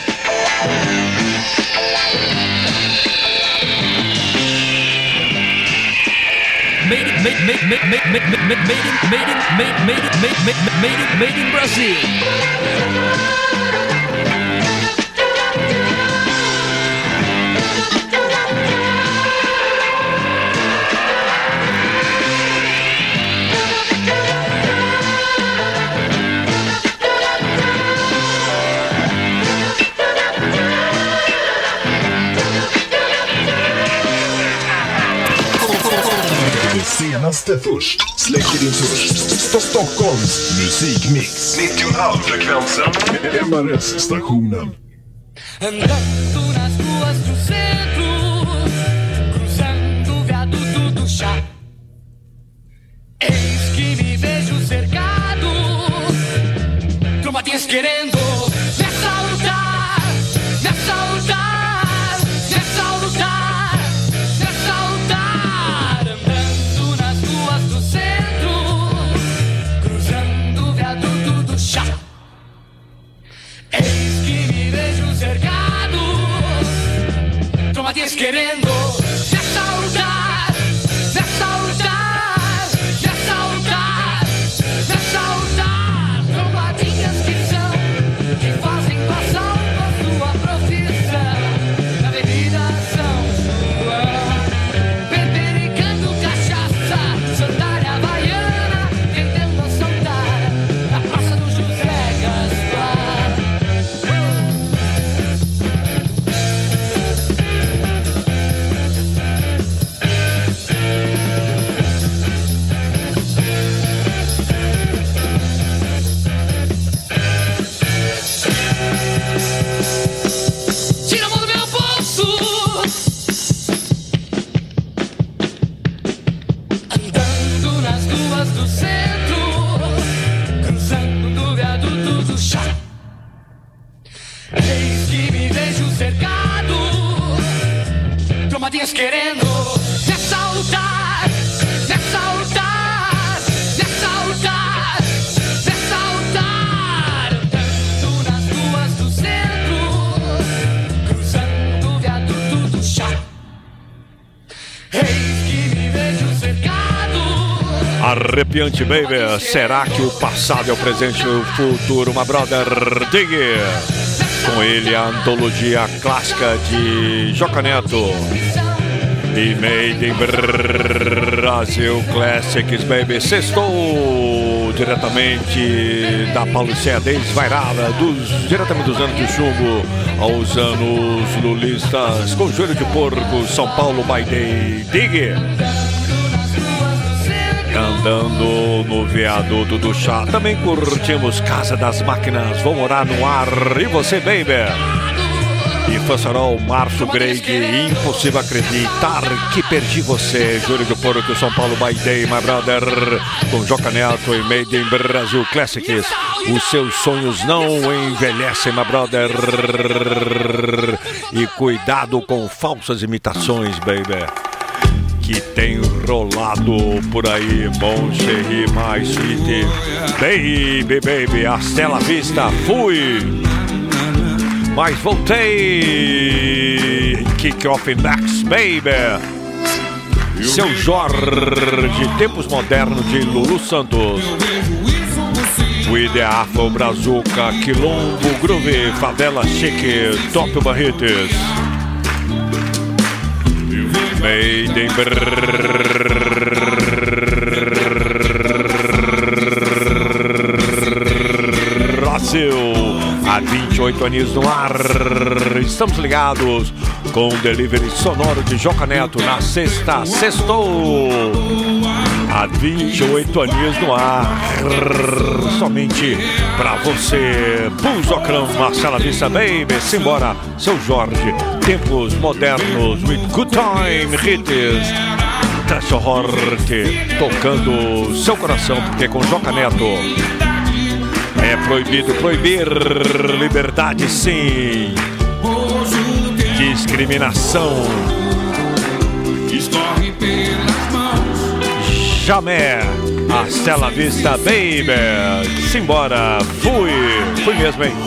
Made it, made, made, made, made, made, made, made, made in, made in, made, made it, made, made, made it, made in Brazil. Senaste först. Släcker din törst. Sto- Stockholms musikmix. nittio komma fem frekvensen. M R S-stationen. Andando nas ruas do centro, cruzando o viaduto do chá. Eis que me vejo cercado, trombadinhas querendo me assaltar, me assaltar, me assaltar, me assaltar. Andando nas ruas do centro, cruzando o viaduto do chá. Eis que me vejo cercado, trombadinhas querendo me assaltar, me assaltar, me assaltar, me assaltar. Trombadinhas que são, que fazem passar a sua profissão. Na bebida São João, bebericando cachaça, sandália havaiana, tentando assaltar na praça do José Gaspar. cercado, trombadinhas querendo me assaltar, me assaltar, me assaltar, me assaltar. Andando nas ruas do centro, cruzando o viaduto do chá. Eis que me vejo cercado. Arrepiante, baby. Será que o passado é o presente e o futuro? My brother Dig. Com ele a antologia clássica de Joca Neto e Made in Brasil Classics, baby. Sextou diretamente da Paulicéia desvairada, dos, diretamente dos anos de chumbo aos anos lulistas, com joelho de porco, São Paulo by Day. Dig. Andando no viaduto do chá. Também curtimos Casa das Máquinas, Vou Morar no Ar. E você, baby? E Fancerol, Márcio Greg, Impossível Acreditar que Perdi Você. Júlio do Porto, São Paulo by Day, my brother. Com Joca Neto e Made in Brasil Classics. Os seus sonhos não envelhecem, my brother. E cuidado com falsas imitações, baby, que tem rolado por aí. Mon Chéri, My Sweet Baby, baby, hasta la vista, fui, mas voltei. Kick Off Max, baby. Seu Jorge, Tempos Modernos de Lulu Santos. O Ideafo, Brazuca, Quilombo, Groove, Favela Chique, Top Barretes. Made in Brasil, há vinte e oito anos no ar. Estamos ligados com o delivery sonoro de Joca Neto na sexta, sextou. Há vinte e oito anos no ar, somente pra você. Pulsocrão, Marcela Vista, baby. Simbora, seu Jorge. Tempos modernos, with good time hits. Trash horror, tocando seu coração, porque com Joca Neto é proibido proibir. Liberdade sim, discriminação jamais. Hasta la vista, baby. Simbora, fui, fui mesmo, hein?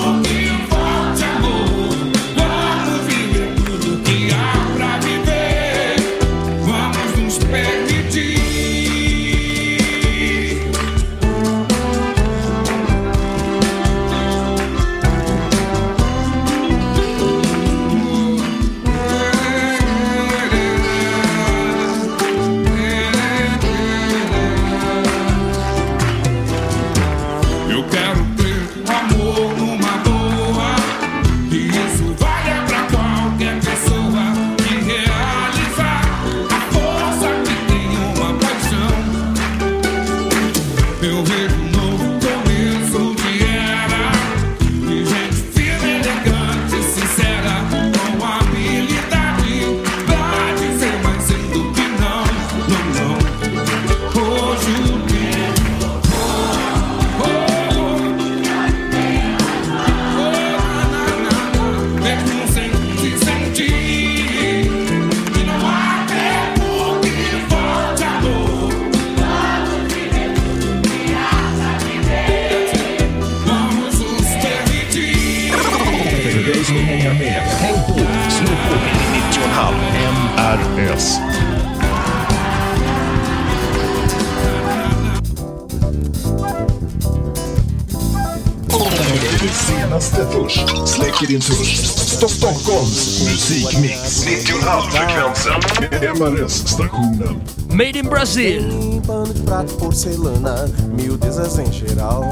Senaste först, släcker din törst. Stockholms musikmix. nittio komma fem frekvensen. M R S-stationen. Made in Brazil. Pano de prato, porcelana, miudezas em geral.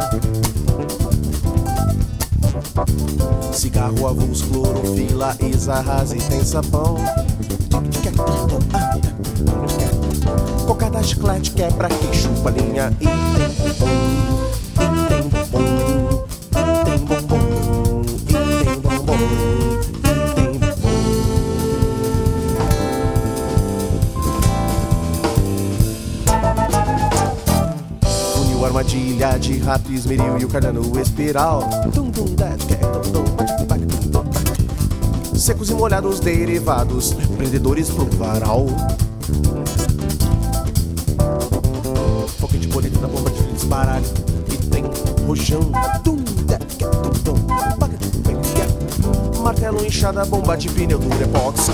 Cigarro, avulso, clorofila, isarrase e tem sabão. Cocada, chiclete, quebra, que chupa, linha e tem bombom. Armadilha de rato, esmeril e o carnano espiral. Tum, tum, that, tum, tum, secos e molhados derivados, prendedores pro varal. Foguete bonito na bomba de disparar. E tem rojão, tum, tum, tum, martelo, inchada, bomba de pneu, durepox,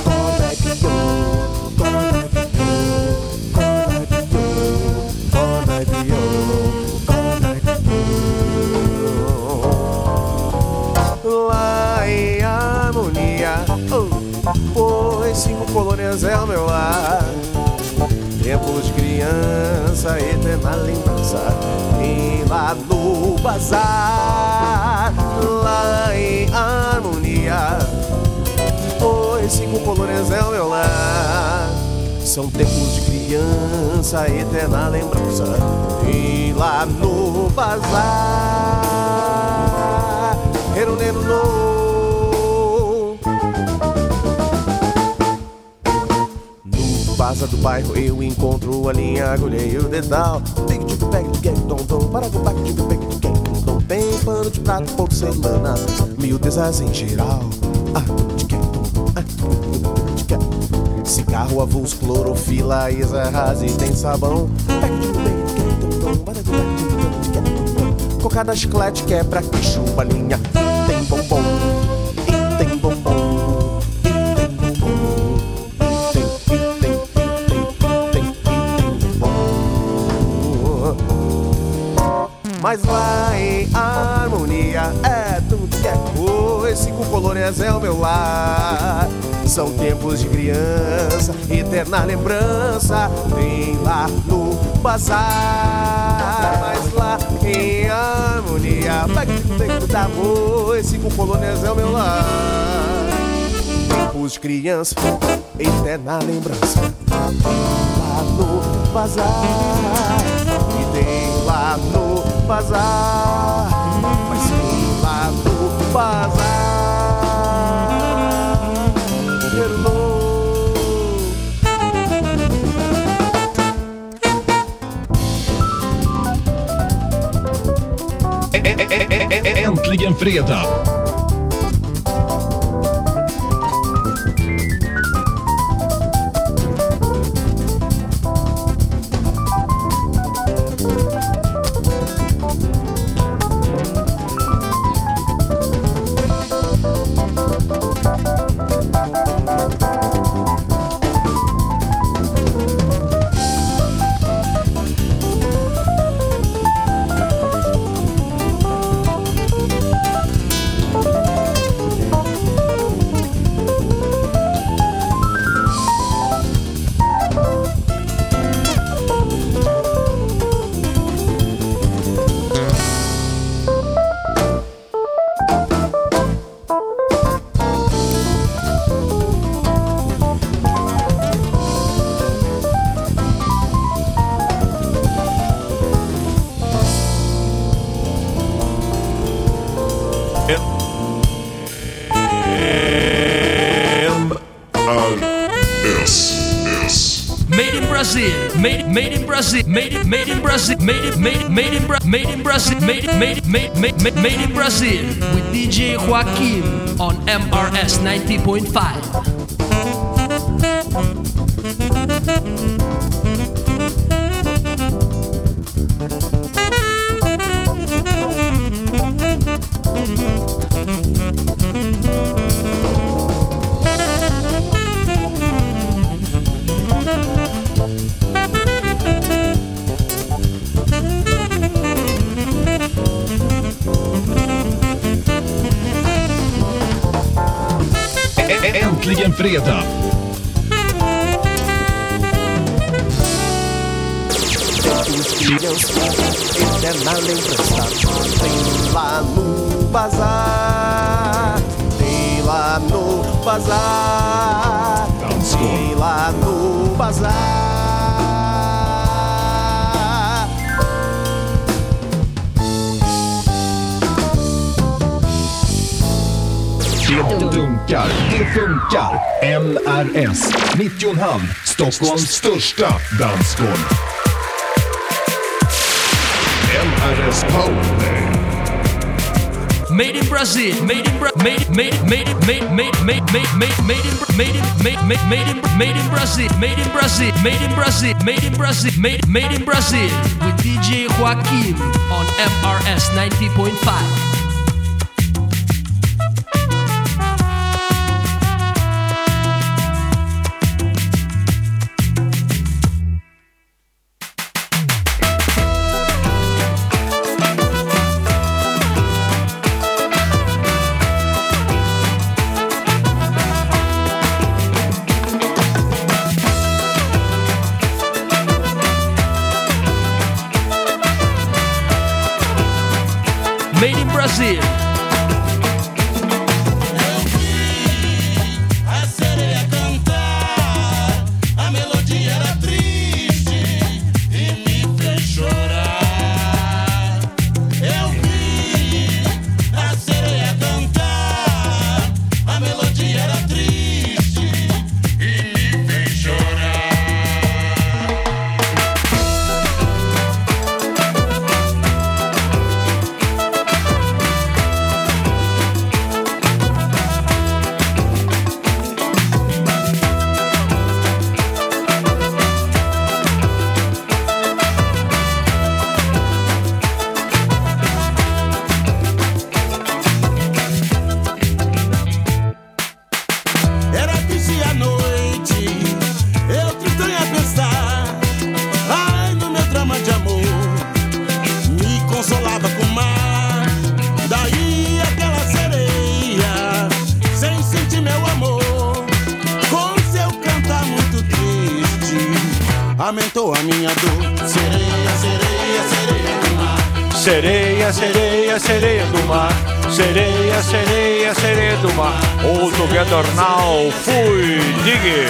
lá em harmonia, oh, pois cinco colônias é o meu lar. Tempo de criança, eterna lembrança, e lá no bazar, lá em harmonia, pois cinco colônias é o meu lar. São tempos de criança, eterna lembrança, e lá no bazar, nero, nero, no. Baza do bairro eu encontro a linha, agulha e o dedal. Big tic bag de gang tom tom, para com back de bag de gang tom tom. Tem pano de prato, porcelana, miudezas em geral. Ah, de gang tom, ah, de gang. Cigarro, avulso, clorofila, exarras e tem sabão. Bag de bag de gang tom tom, para com back de bag de gang tom tom. Cocada, chiclete, quebra, queixo, balinha. Tem bombom, e tem bombom. Mas lá em harmonia é tudo que é coisa. Cinco colônias é o meu lar. São tempos de criança, eterna lembrança. Tem lá no bazar. Mas lá em harmonia vai que tem que dar boi. Cinco colônias é o meu lar. Tempos de criança, eterna lembrança. Lá no bazar. E tem lá no bazar, vai ser lá no bazar. Hello. Äntligen fredag! Made, made in Brazil, made, made in Brazil, made, made, made in Bra, made in Brazil, made, made, made, made, made, made in Brazil with D J Joaquim on M R S ninety point five. Äntligen fredag! Eterna lembrança. Tem lá no bazar. Tem lá no bazar. Tem lá no bazar. Det dunkar, det funkar. M R S nittio komma fem, Stockholms största dansgolv. M R S Powerplay. made in Brazil, made in Bra- made made made made made made made made made in made in made made made in made in Brazil, made in Brazil, made in Brazil, made in Brazil, made made in Brazil with D J Joaquim on M R S ninety point five. Made in Brazil. A sereia cantar, a melodia era triste e me fez chorar. Eu vi a sereia cantar, a melodia era triste e me fez chorar. Era triste a noite, eu tentei a pensar. Ai, no meu drama de amor, me consolava com o mar. Daí aquela sereia, sem sentir meu amor, com seu cantar muito triste, aumentou a minha dor. Sereia, sereia, sereia do mar. Sereia, sereia, sereia do mar. Sereia, sereia, sereia do mar. All together now, fui, digue.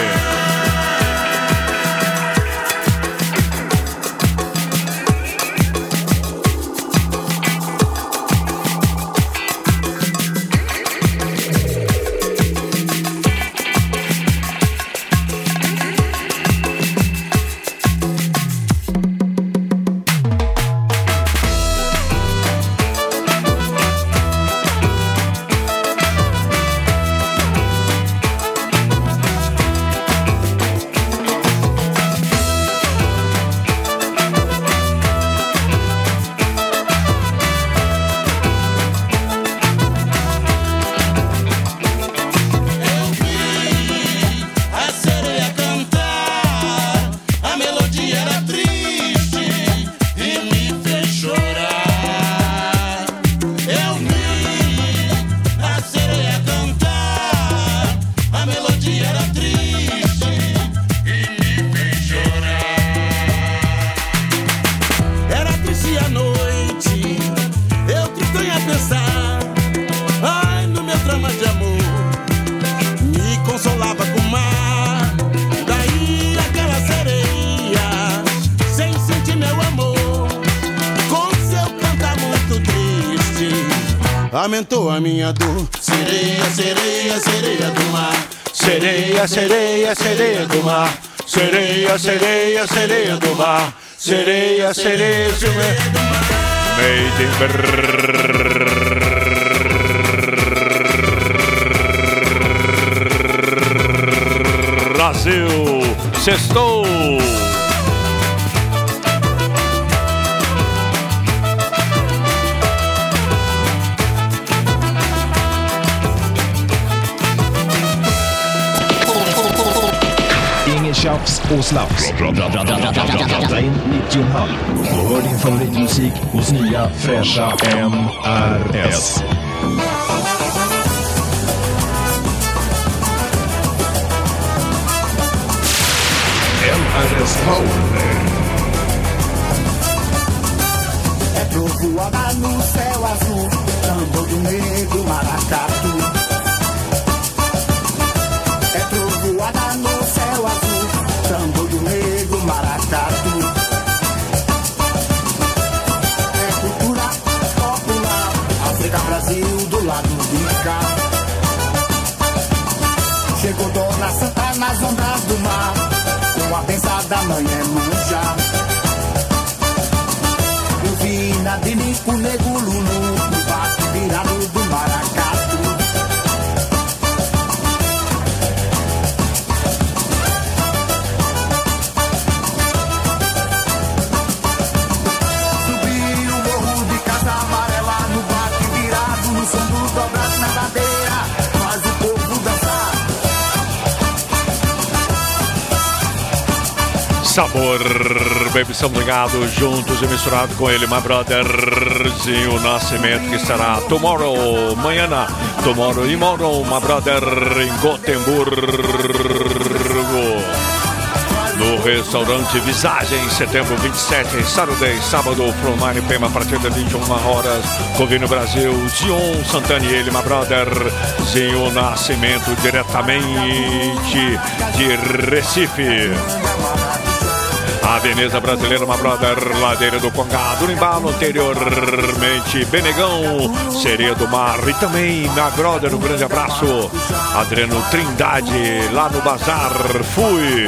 A sereia cantar, a melodia era triste e me fez chorar. Eu vi a sereia cantar, a melodia era triste e me fez chorar. Era triste a noite, eu tentei a pensar. Ai, no meu drama de amor, me consolava com o mar. Daí aquela sereia, sem sentir meu amor, com seu cantar muito triste, aumentou a minha dor. Sereia, sereia, sereia do mar. Sereia, sereia, sereia do mar. Sereia, sereia, sereia do mar. Sereia, sereia, sereia do mar. Made in Brasil. Sextou. Ingen tjafs och slafs. Dra in nittio komma fem och hör din favoritmusik hos nya fräscha M R S. M R S Power. É trovoada no céu azul, tambor do negro maracatu. É trovoada no céu azul, tambor do negro maracatu. É cultura popular, África, Brasil, do lado de cá. Chegou Dona Santa nas ondas do mar, com a benção da manhã manjar. Eu vi na Dinico, Nego Lulu, no barco virado do Sabor, baby, estamos ligados juntos e misturados com ele, my brotherzinho Nascimento, que estará tomorrow, amanhã, tomorrow e tomorrow, my brother, em Gotemburgo, no restaurante Visagem, setembro vinte e sete, Saturday, sábado, from nove p m a partir das vinte e uma horas, Convênio Brasil, Zion Santana e ele, my brotherzinho Nascimento, diretamente de Recife. A Veneza Brasileira, uma brother, Ladeira do Congado, no embalo anteriormente, Benegão, Sereia do Mar e também, minha brother, um grande abraço, Adriano Trindade, lá no Bazar, fui,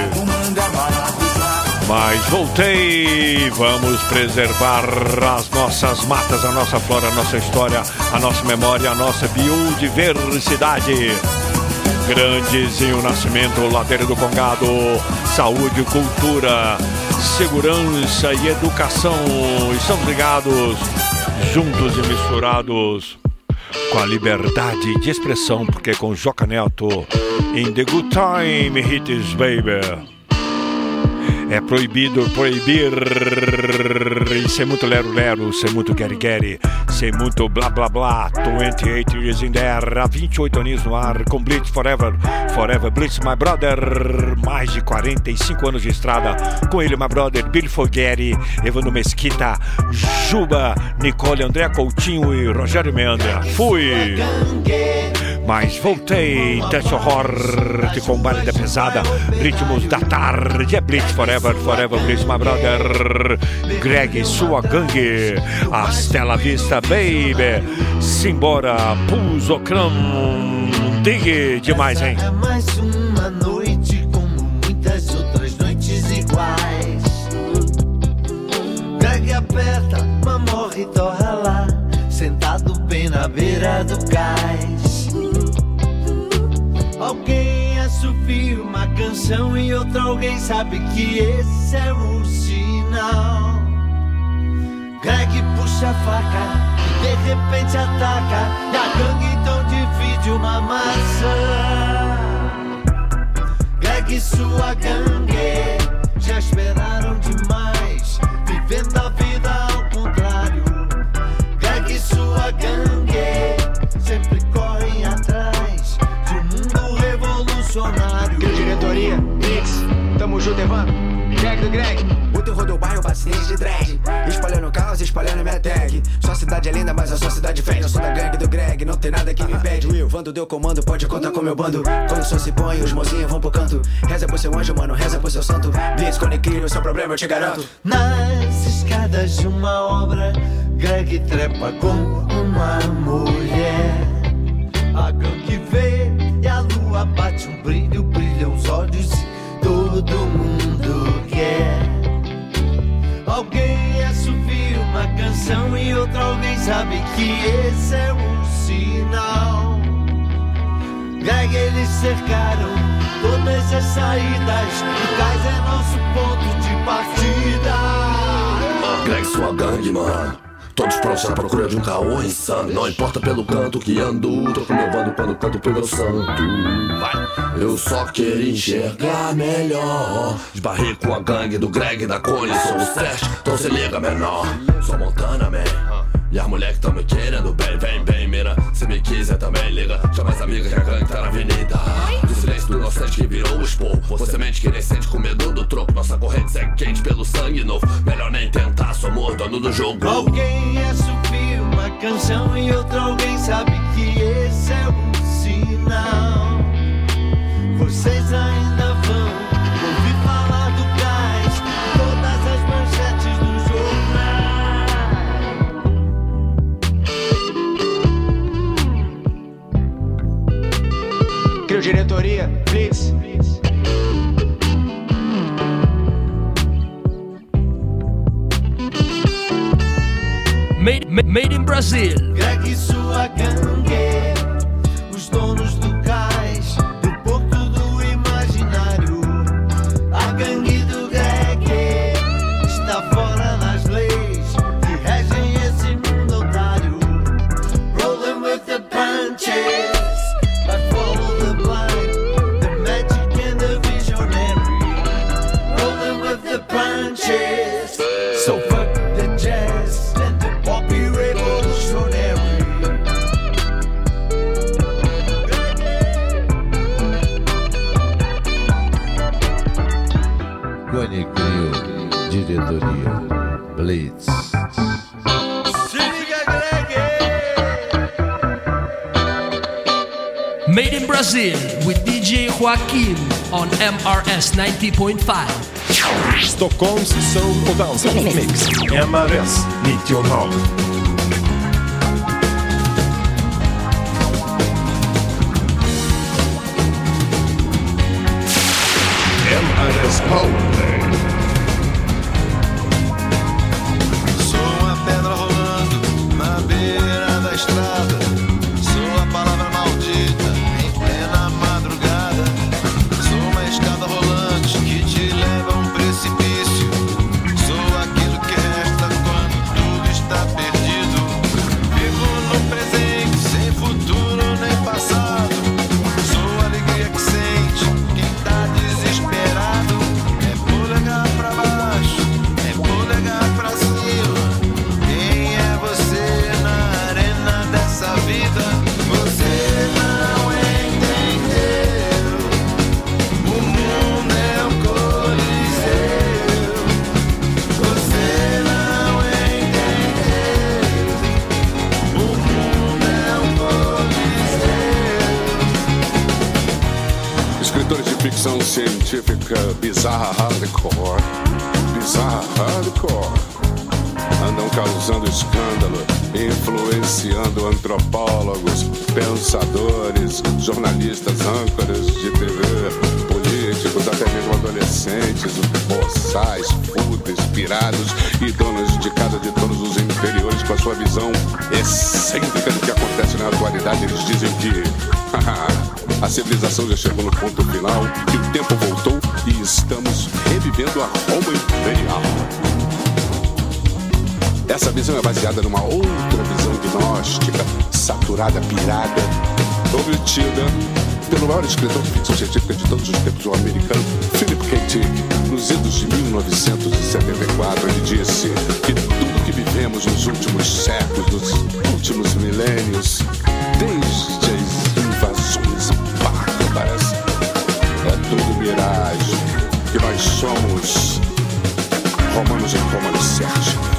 mas voltei, vamos preservar as nossas matas, a nossa flora, a nossa história, a nossa memória, a nossa biodiversidade. Grandezinho Nascimento, Ladeira do Congado, saúde, cultura, segurança e educação. Estamos ligados, juntos e misturados com a liberdade de expressão, porque com Joca Neto, in the good time, hits, baby. É proibido proibir e ser muito lero-lero, ser muito gueri-gueri, ser muito blá-blá-blá. vinte e oito years in there, há vinte e oito anos no ar, com Blitz Forever, Forever Blitz, my brother. Mais de quarenta e cinco anos de estrada, com ele, my brother, Billy Fogueri, Evandro Mesquita, Juba, Nicole, André Coutinho e Rogério Meandra. Fui! Mas voltei, Touch Horror, de combate da pesada, ritmos da tarde, é Blitz Forever, Forever Blitz, my brother, Greg, sua gangue, hasta la vista, baby, simbora, Pulsocram, dig demais, hein? É mais uma noite como muitas outras noites iguais. Greg aperta, mas morre, torra lá, sentado bem na beira do cais. Alguém assovia uma canção e outro alguém sabe que esse é o sinal. Greg puxa a faca e de repente ataca, e a gangue então divide uma maçã. Greg e sua gangue já esperaram demais, vivendo a vida ao contrário. Greg e sua gangue sempre correm atrás de um mundo revolucionário. Diretoria, Mix, tamo junto, Evandro, Greg do Greg. O terror do bairro bate de drag, espalhando caos, espalhando minha tag. Sua cidade é linda, mas a sua cidade fede. Eu sou da gangue do Greg, não tem nada que me impede. O Evandro deu comando, pode contar com meu bando. Quando o som se põe, os mozinhos vão pro canto. Reza pro seu anjo, mano, reza pro seu santo. Blitz, quando cria o seu problema, eu te garanto. Nas escadas de uma obra, Greg trepa com uma mulher. A gangue vê e a lua bate um brilho, brilha os olhos e todo mundo quer. Alguém assovia uma canção e outro alguém sabe que esse é um sinal. Greg, eles cercaram todas as saídas, o cais é nosso ponto de partida. Greg, sua gangue, mano, todos prontos à procura de um caô insano. Não importa pelo canto que ando, troco meu bando quando canto pro meu santo. Vai. Eu só queria enxergar melhor. Esbarrei com a gangue do Greg da Cone, sou os teste, então se liga menor. Sou Montana, man, e as moleques tão me querendo bem, vem, bem, mira. Se me quiser também liga, chama as amigas que a gangue tá na avenida. Do silêncio do inocente que virou o expor. Você mente que nem sente com medo do troco. Nossa corrente segue quente pelo sangue novo. Melhor nem tentar, somos dono do jogo. Alguém assovia uma canção e outro alguém sabe que esse é um sinal. Vocês ainda vão ouvir falar do gás, todas as manchetes do jornal. Crio diretoria, Blitz. Made, made in Brazil. Greg e sua gangue, os donos do cais, do porto do imaginário. A gangue do Greg está fora das leis que regem esse mundo otário. Rolling with the punches, I follow the blind, the magic and the visionary. Rolling with the Pânico, diretoria Blitz. Made in Brazil with D J Joaquim on M R S ninety point five. Stockholms soul och dansmix. M R S nittio komma fem. M R S Powerplay. Sou uma pedra rolando na beira da estrada. Sou a palavra maldita em plena madrugada. Sou uma escada rolante que te leva a um precipício. Sou aquilo que resta quando tudo está perdido. Vivo no presente, sem futuro nem passado. Sou a alegria que sente quem tá desesperado. É polegar pra baixo, é polegar pra cima. Quem é você na arena dessa vida? Você não entendeu. O mundo é um coliseu. Você não entendeu. O mundo é um coliseu. Escritores de ficção científica bizarra hardcore, bizarra hardcore, andam causando escândalo, influenciando antropólogos, pensadores, jornalistas, âncoras de T V, políticos, até mesmo adolescentes, boçais, fúteis, pirados e donos de casa de todos os interiores com a sua visão excêntrica do que acontece na atualidade. Eles dizem que a civilização já chegou no ponto final, que o tempo voltou e estamos revivendo a Roma Imperial. Essa visão é baseada numa outra visão gnóstica, saturada, pirada, obtida pelo maior escritor de ficção científica de todos os tempos, o americano Philip K. Dick. Nos idos de mil novecentos e setenta e quatro, ele disse que tudo que vivemos nos últimos séculos, nos últimos milênios, desde as invasões bárbaras, é tudo miragem, que nós somos romanos em Roma licérgica.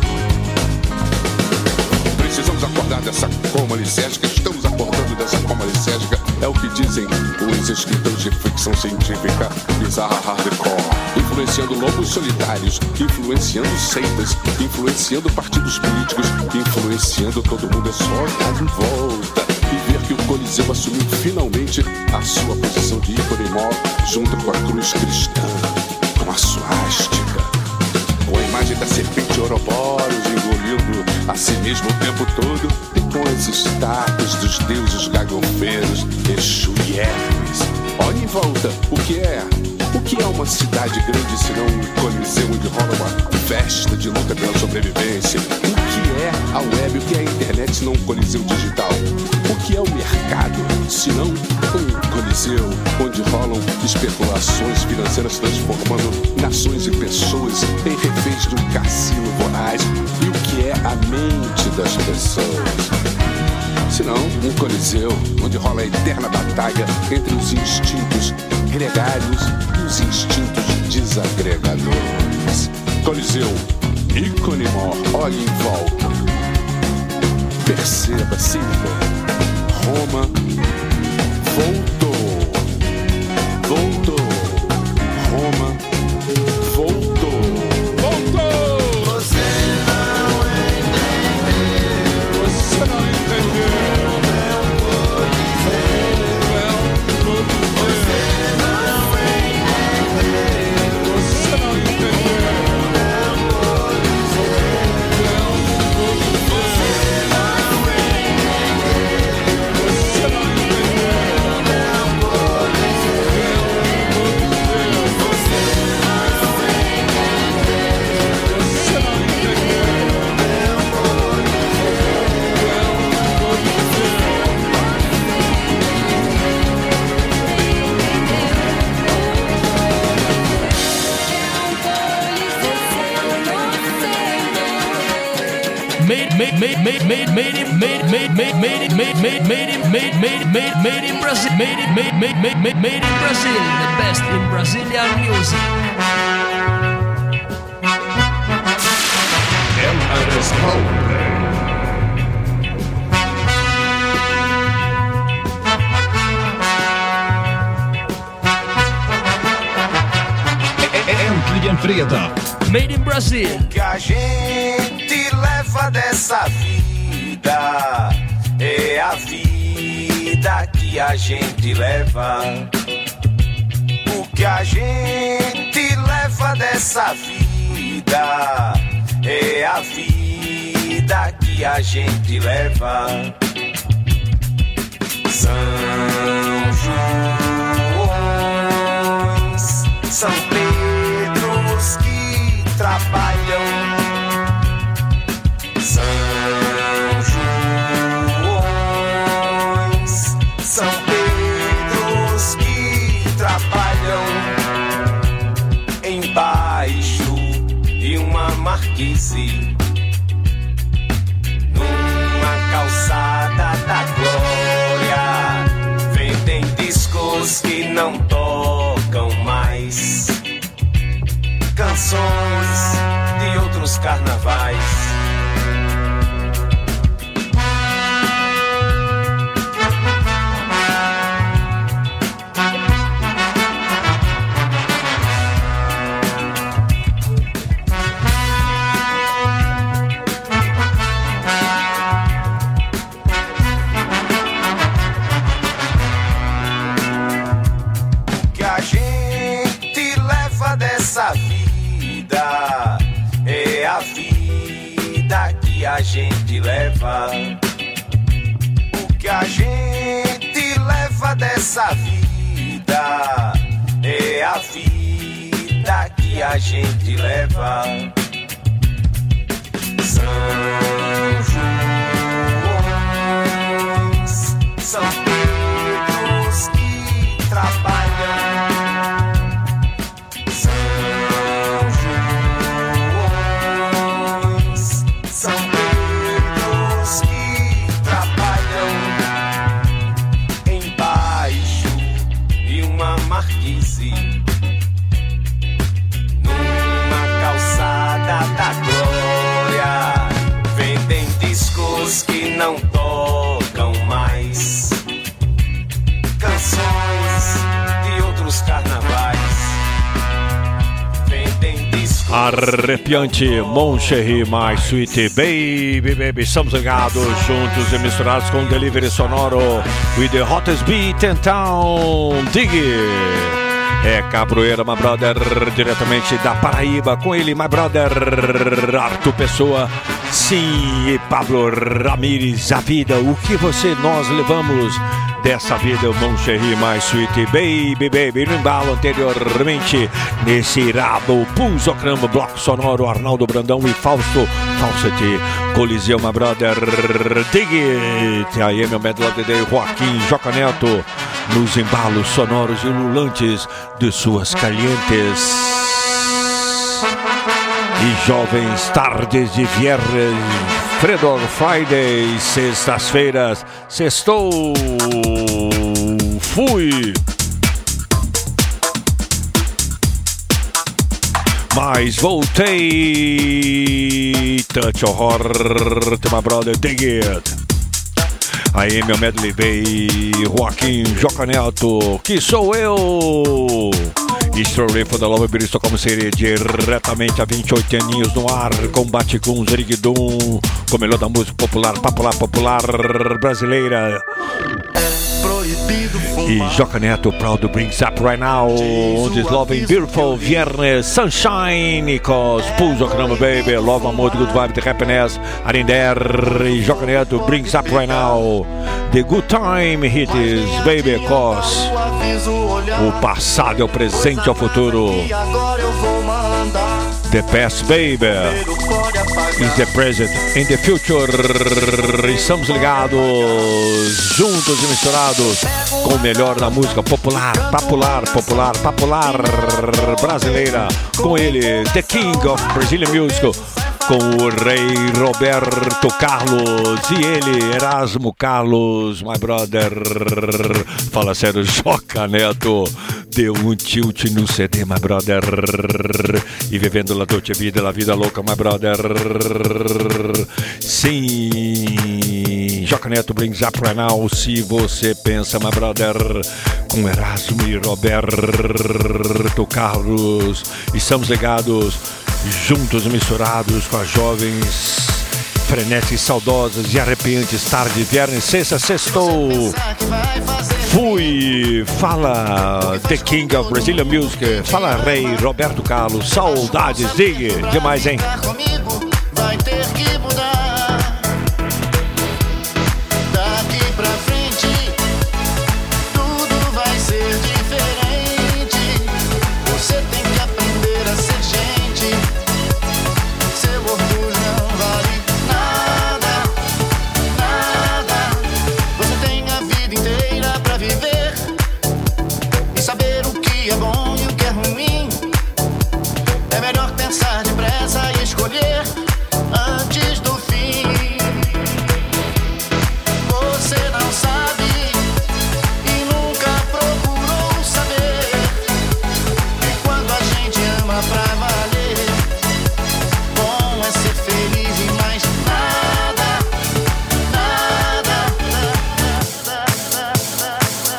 Precisamos acordar dessa coma licérgica, estamos acordando dessa coma licérgica, é o que dizem os escritores de ficção científica bizarra hardcore, influenciando lobos solitários, influenciando seitas, influenciando partidos políticos, influenciando todo mundo. É só dar em volta e ver que o Coliseu assumiu finalmente a sua posição de ícone mor junto com a cruz cristã, com a suástica, com a imagem da serpente Ouroboros engolindo a si mesmo o tempo todo, e com as estátuas dos deuses galhofeiros, Exu e Hermes. Olha em volta, o que é? O que é uma cidade grande se não um coliseu onde rola uma festa de luta pela sobrevivência? O que é a web, o que é a internet se não um coliseu digital? O que é o mercado se não um coliseu onde rolam especulações financeiras transformando nações e pessoas em reféns de um cassino voraz? E o que é a mente das pessoas? Senão um coliseu onde rola a eterna batalha entre os instintos gregários e os instintos desagregadores. Coliseu, ícone mor, olhe em volta, perceba, sinta, Roma voltou, voltou, Roma voltou, voltou. Você não entendeu. Você não entendeu. É um coliseu. É um coliseu. Você não entendeu. Você não entendeu. É um coliseu. É um coliseu. Você não entendeu. Você não Made, made, made, made, made, made it, made, made, made, made it, made, made, made it, made, made, made, made in Brazil, made it, made, made, made, made, made in Brazil, the best in Brazilian music. Äntligen fredag. Made in Brazil. O que a gente leva dessa vida é a vida que a gente leva. O que a gente leva dessa vida é a vida que a gente leva. São Joões, São Pedros que trabalham. São Joões, São Pedros que trabalham embaixo de uma marquise, numa calçada da glória, vendem discos que não tocam mais, canções de outros carnavais. Dessa vida é a vida que a gente leva. O que a gente leva dessa vida é a vida que a gente leva. São Joões, São Pedros que trabalham. Marquise, numa calçada da glória, vendem discos que não tocam mais, canções de outros carnavais, vendem discos. Arrepiante, Mon Chéri, My Sweet Baby, Baby. Estamos ligados, juntos e misturados com um delivery sonoro with the hottest beat in town. Dig! É Cabroeira, my brother, diretamente da Paraíba. Com ele, my brother, Arthur Pessoa. Sim, e Pablo Ramírez. A vida, o que você, nós levamos dessa vida, Mon Chéri, My Sweet Baby, Baby. No embalo anteriormente, nesse irado Pulsocramo, bloco sonoro, Arnaldo Brandão e Fausto Falsete. Coliseu, my brother, dig it. Aí, meu medley de Joaquim Joca Neto, nos embalos sonoros e ululantes de suas calientes e jovens tardes de viernes, Fredo Friday, sextas-feiras, sextou, fui. Mas voltei, touch your heart, my brother, dig it. Aí, meu medley veio Joaquim Joca Neto, que sou eu. Estourei for the Love Bristol, como seria diretamente há vinte e oito aninhos no ar, com Baticum, Ziriguidum, com o melhor da música popular, popular, popular brasileira. E Joca Neto, proud brings up right now on this loving, beautiful Viernes Sunshine, cause Pulsocramo, baby, love, amor, good vibe, the happiness, are in there. E Joca Neto brings up right now the good time it is, baby, cause o passado é o presente, é o futuro. The past, baby, is the present and the future. Estamos ligados, juntos e misturados com o melhor da música popular, popular, popular, popular brasileira. Com ele, The King of Brazilian Music, com o rei Roberto Carlos e ele, Erasmo Carlos, my brother. Fala sério, Joca Neto. deu um tilt no C D, my brother. E vivendo la dolce vida, la vida louca, my brother. Sim, Joca Neto brings up right now. Se você pensa, my brother, com Erasmo e Roberto Carlos. Estamos ligados, juntos e misturados com as jovens frenéticas, saudosas e arrepiantes. Tarde, viernes, sexta, sextou. Fui, fala The King of Brazilian Music, fala Rei Roberto Carlos, saudades, diga demais, hein? Comigo vai ter que mudar. Daqui pra frente tudo vai ser diferente. Você tem que aprender a ser gente. Seu orgulho não vale nada, nada. Você tem a vida inteira pra viver e saber o que é bom e o que é ruim. É melhor pensar depressa e escolher antes do fim. Você não sabe e nunca procurou saber que quando a gente ama pra valer, bom é ser feliz e mais nada, nada, nada, nada.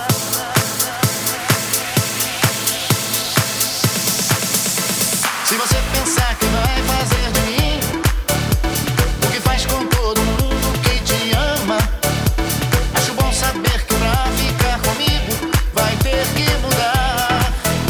Se você pensar que vai fazer de mim o que faz com todo mundo que te ama, acho bom saber que pra ficar comigo vai ter que mudar.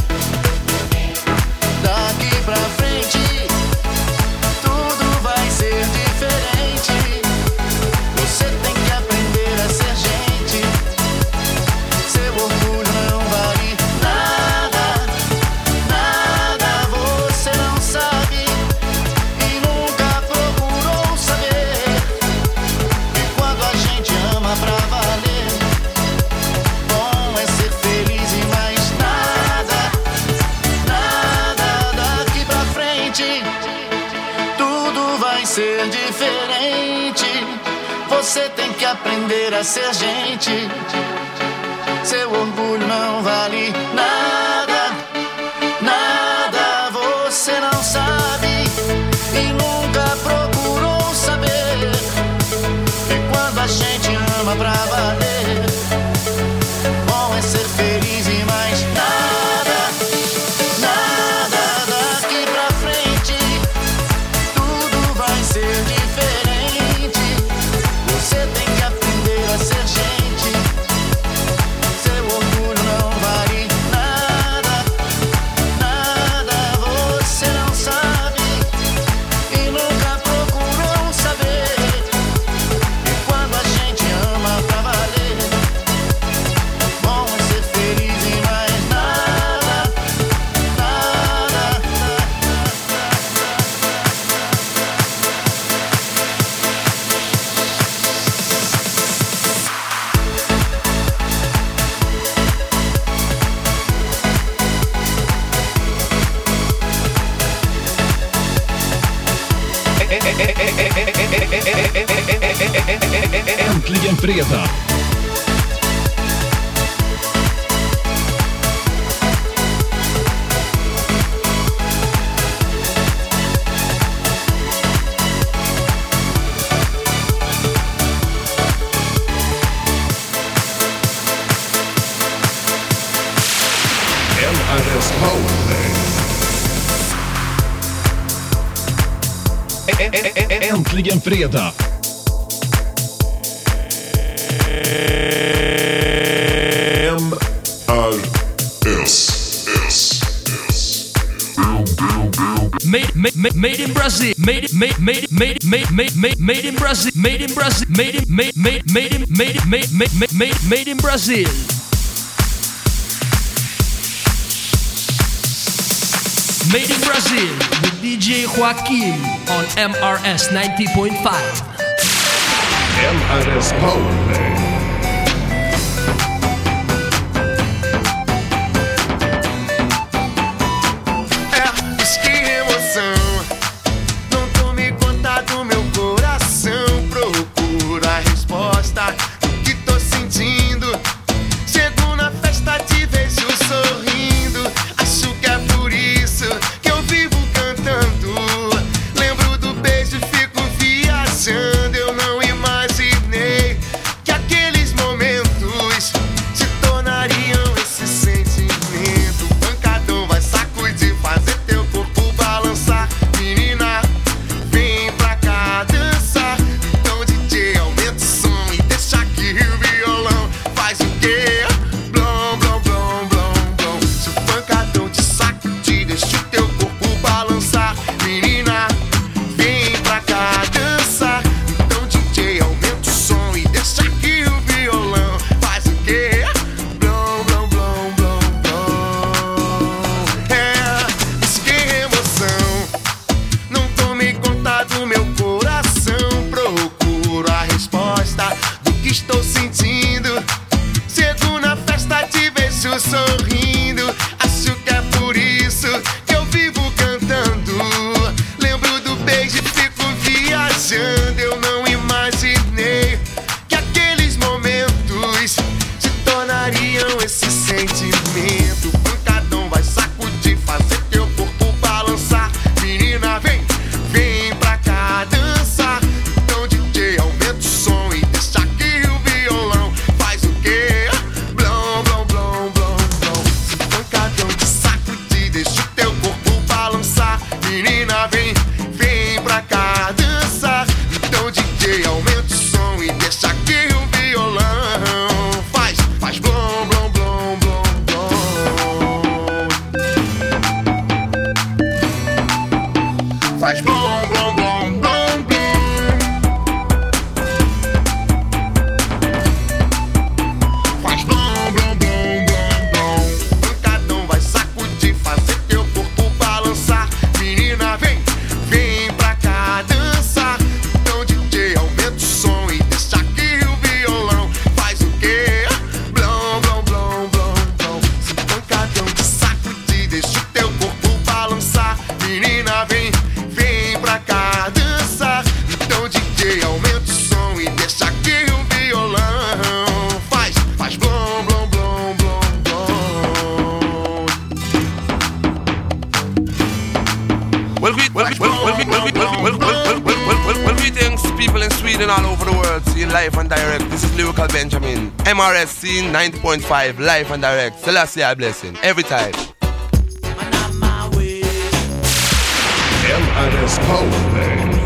Daqui pra frente tudo vai ser diferente. Você tem que aprender a ser gente. Seu orgulho não vale nada, nada. Você não sabe e nunca procurou saber que quando a gente ama pra valer, bom é ser feliz e mais nada, nada. Daqui pra frente tudo vai ser diferente. Você tem que aprender a ser gente. Seu orgulho não vale nada, nada. Você não sabe e nunca procurou saber que quando a gente ama pra valer, bom é ser feliz e mais nada, nada. Daqui pra frente tudo vai ser diferente. Você tem que aprender a ser gente. Seu orgulho não vale nada, nada. Você não sabe e nunca procurou saber que quando a gente ama pra valer, bom é ser feliz e mais nada, nada. Äntligen fredag! L R S Powerplay. Äntligen fredag! M R S S S Made, made, made, made in Brazil. Made, made, made, made, made, made, made, made in Brazil. Made in Brazil. Made in, made, made, made in, made, made, made, made, made, made in Brazil. Made in Brazil with D J Joaquim on M R S ninety point five. L R S Powerplay. É, diz que emoção. Não tome conta do meu coração. Procura a resposta do que tô sentindo. Chego na festa, te vejo sorrindo. Well, we, well, we, well, well, we, well, we, well, well, well, well, well, well, well, we thanks people in Sweden all over the world seeing live and direct. This is Lyrical Benjamin, M R S scene ninety point five, live and direct. Selassie I blessing every time. M R S Power.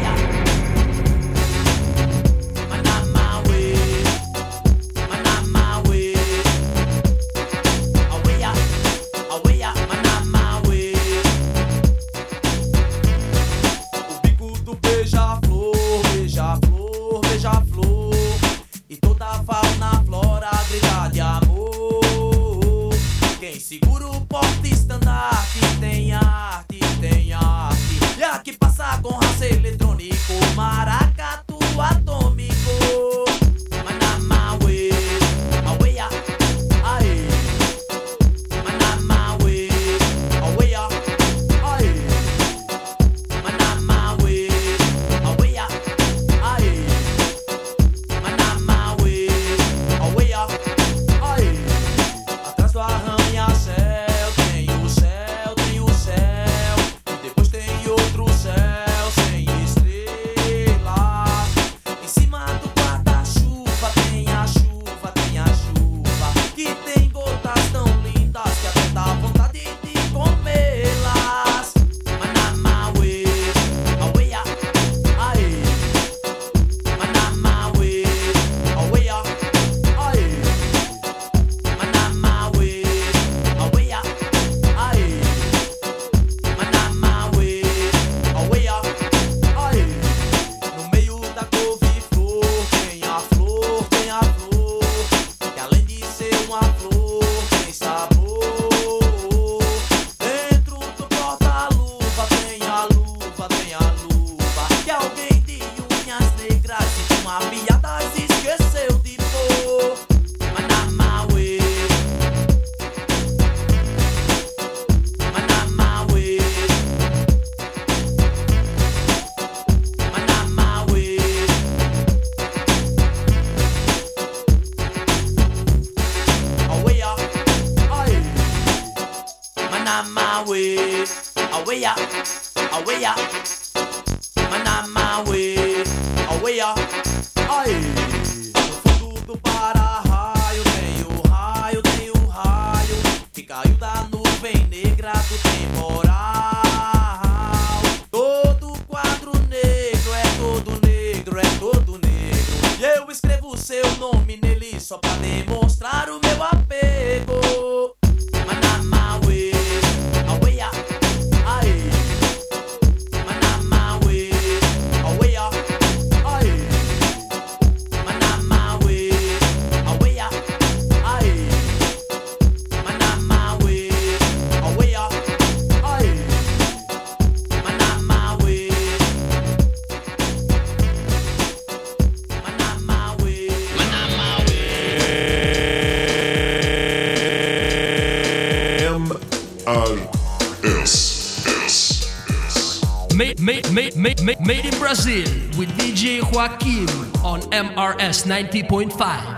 Segura o porta-estandarte, tem arte, tem arte. E aqui passa com raça eletrônico, maracatu atômico. Manamawe, aweia, aê. Manamawe, aweia, aê. Manamawe, aweia, aê. Manamawe, aweia, aê. Atrás do arranha-céu tem o céu, tem o céu. E depois tem outro céu sem estrelas. Em cima do guarda-chuva tem a chuva, tem a chuva. Que tem gotas tão lindas que até dá vontade de comê-las. Manamawe, aweia, aê. Manamawe, aweia, aê. Manamawe, aweia, aê. Manamawe, aweia, aê. No meio da couve-flor tem a flor, tem a flor. Que além de ser uma flor, tem sabor. Dentro do porta-luva tem a luva, tem a luva. Que alguém de unhas negras e com uma piada se esqueceu de pôr. Manamawe, Manamawe, Manamawe, aweia, aê. Manamawe, aweia, aweia. Manamawe, aweia, aê. No fundo do para-raio tem o raio, tem o raio que caiu da nuvem negra do temporal. Todo quadro negro é todo negro, é todo negro. E eu escrevo seu nome nele só pra demonstrar o meu apego. Manamawe, aweia, aê. Manamawe, aweia, aê. Manamawe, aweia, aê. Manamawe, aweia, aê. Manamawe, M R S. Made, made, made, made, made, made in Brazil with D J Joaquim on M R S ninety point five.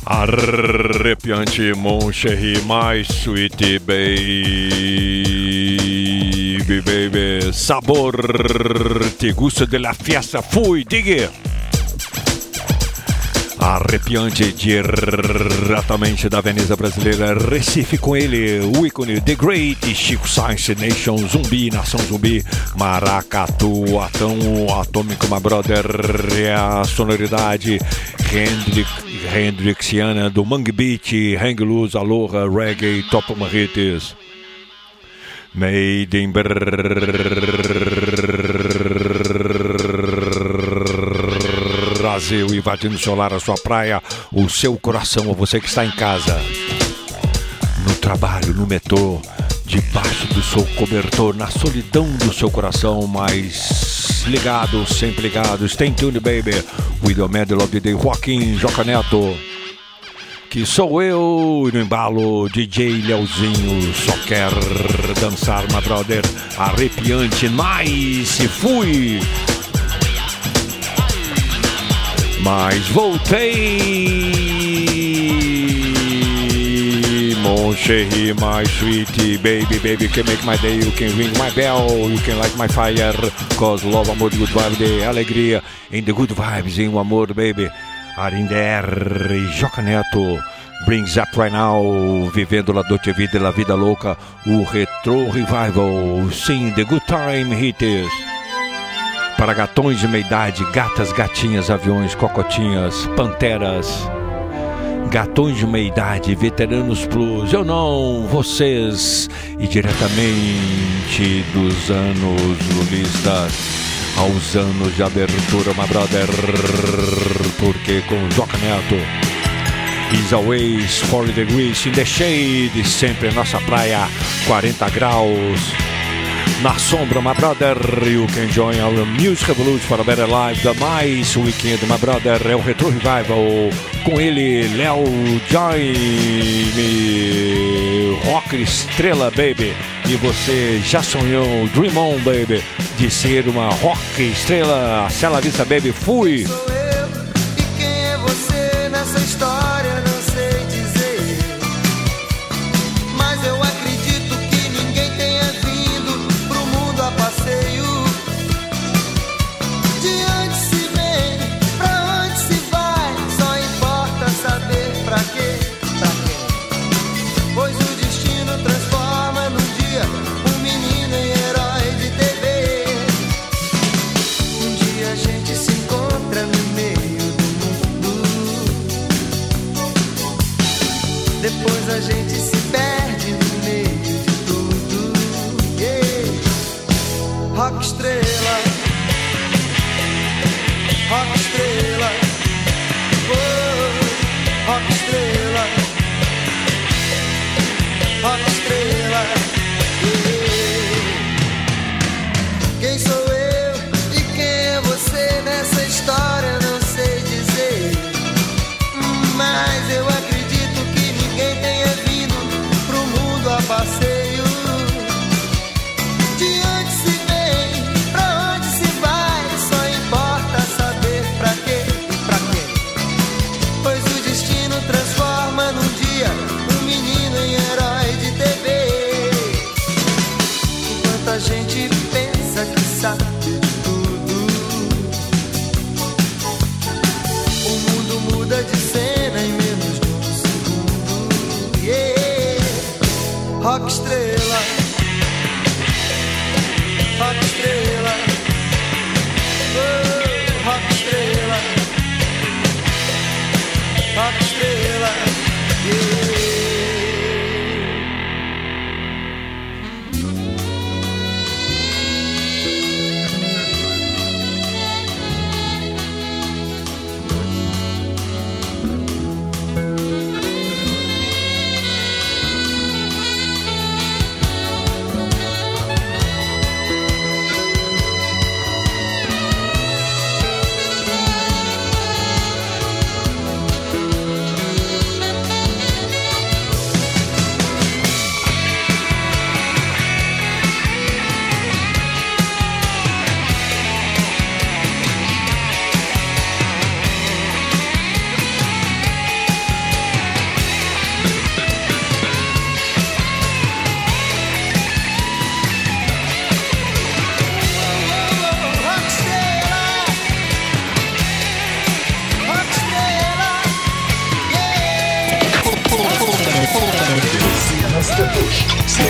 Arrepiante, mon chéri, my sweet baby, baby. Sabor, te gusto de la fiesta, fui, diga. Arrepiante, diretamente da Veneza Brasileira, Recife, com ele, o ícone The Great, Chico Science Nation, Zumbi, Nação Zumbi, Maracatu, Atão Atômico, my brother, é a sonoridade Hendrix, Hendrixiana do Mangue Beat, Hang Loose, Aloha, Reggae, Top Marrites. Made in Brasil, invadindo o seu lar, a sua praia, o seu coração, você que está em casa, no trabalho, no metrô, debaixo do seu cobertor, na solidão do seu coração, mas ligado, sempre ligado. Stay tuned, baby, with the medal of the day, Joaquim Joca Neto, que sou eu, e no embalo, D J Leozinho, só quer dançar, my brother, arrepiante, nice, fui. Mas voltei, mon chéri, my sweet baby, baby, you can make my day, you can ring my bell, you can light my fire, cause love, amor, good vibe, de alegria, in the good vibes, em o amor, baby, Arinder e Joca Neto, brings up right now, vivendo la doce vida e la vida louca, o Retro Revival, sim, the good time hits. Para gatões de meia idade, gatas, gatinhas, aviões, cocotinhas, panteras, gatões de meia idade, veteranos plus, eu não, vocês, e diretamente dos anos lulistas aos anos de abertura, my brother, porque com Joca Neto, is always forty degrees in the shade, sempre nossa praia, quarenta graus. Na sombra, my brother, you can join our Music Revolution for a better life. The mais weekend, my brother, é o Retro Revival. Com ele, Léo Jaime, rock estrela, baby. E você já sonhou, Dream On, baby, de ser uma rock estrela. Cela Vista, baby, fui. Sou eu, e quem é você nessa história, não sei dizer. Mas eu acredito que ninguém tenha vindo pro mundo a passeio. De onde se vem, pra onde se vai, só importa saber pra quê, pra quem. Pois o destino transforma num dia um menino em herói de T V. Um dia a gente se encontra no meio do mundo, depois a gente se perde no meio de tudo. Yeah. Rock estrela, rock estrela, oh, rock estrela, rock estrela. Yeah. Quem sou eu e quem é você nessa história, não sei dizer. Mas eu acredito que ninguém tenha vindo pro mundo a passeio. De onde se vem, pra onde se vai, só importa saber pra quê e pra quem. Pois o destino transforma num dia um menino em herói de T V. Enquanto a gente pensa que sabe de tudo, o mundo muda de cena em menos de um segundo. Yeah. Rock estrela, rock estrela, oh, rock estrela, rock estrela. Yeah.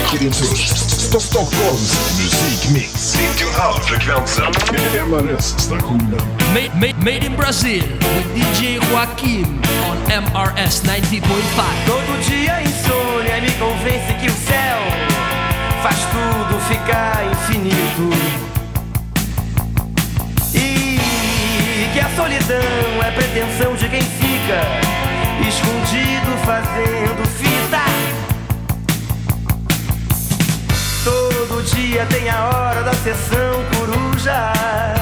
Släcker din töst. Stopp, Stockholms musikmix. nittio komma fem frekvensen. M R S-stationen. Made, made, made in Brazil with D J Joaquim on M R S ninety point five. Todo dia insônia me convence que o céu faz tudo ficar infinito e que a solidão é pretensão de quem fica escondido fazendo fita. Todo dia tem a hora da sessão coruja.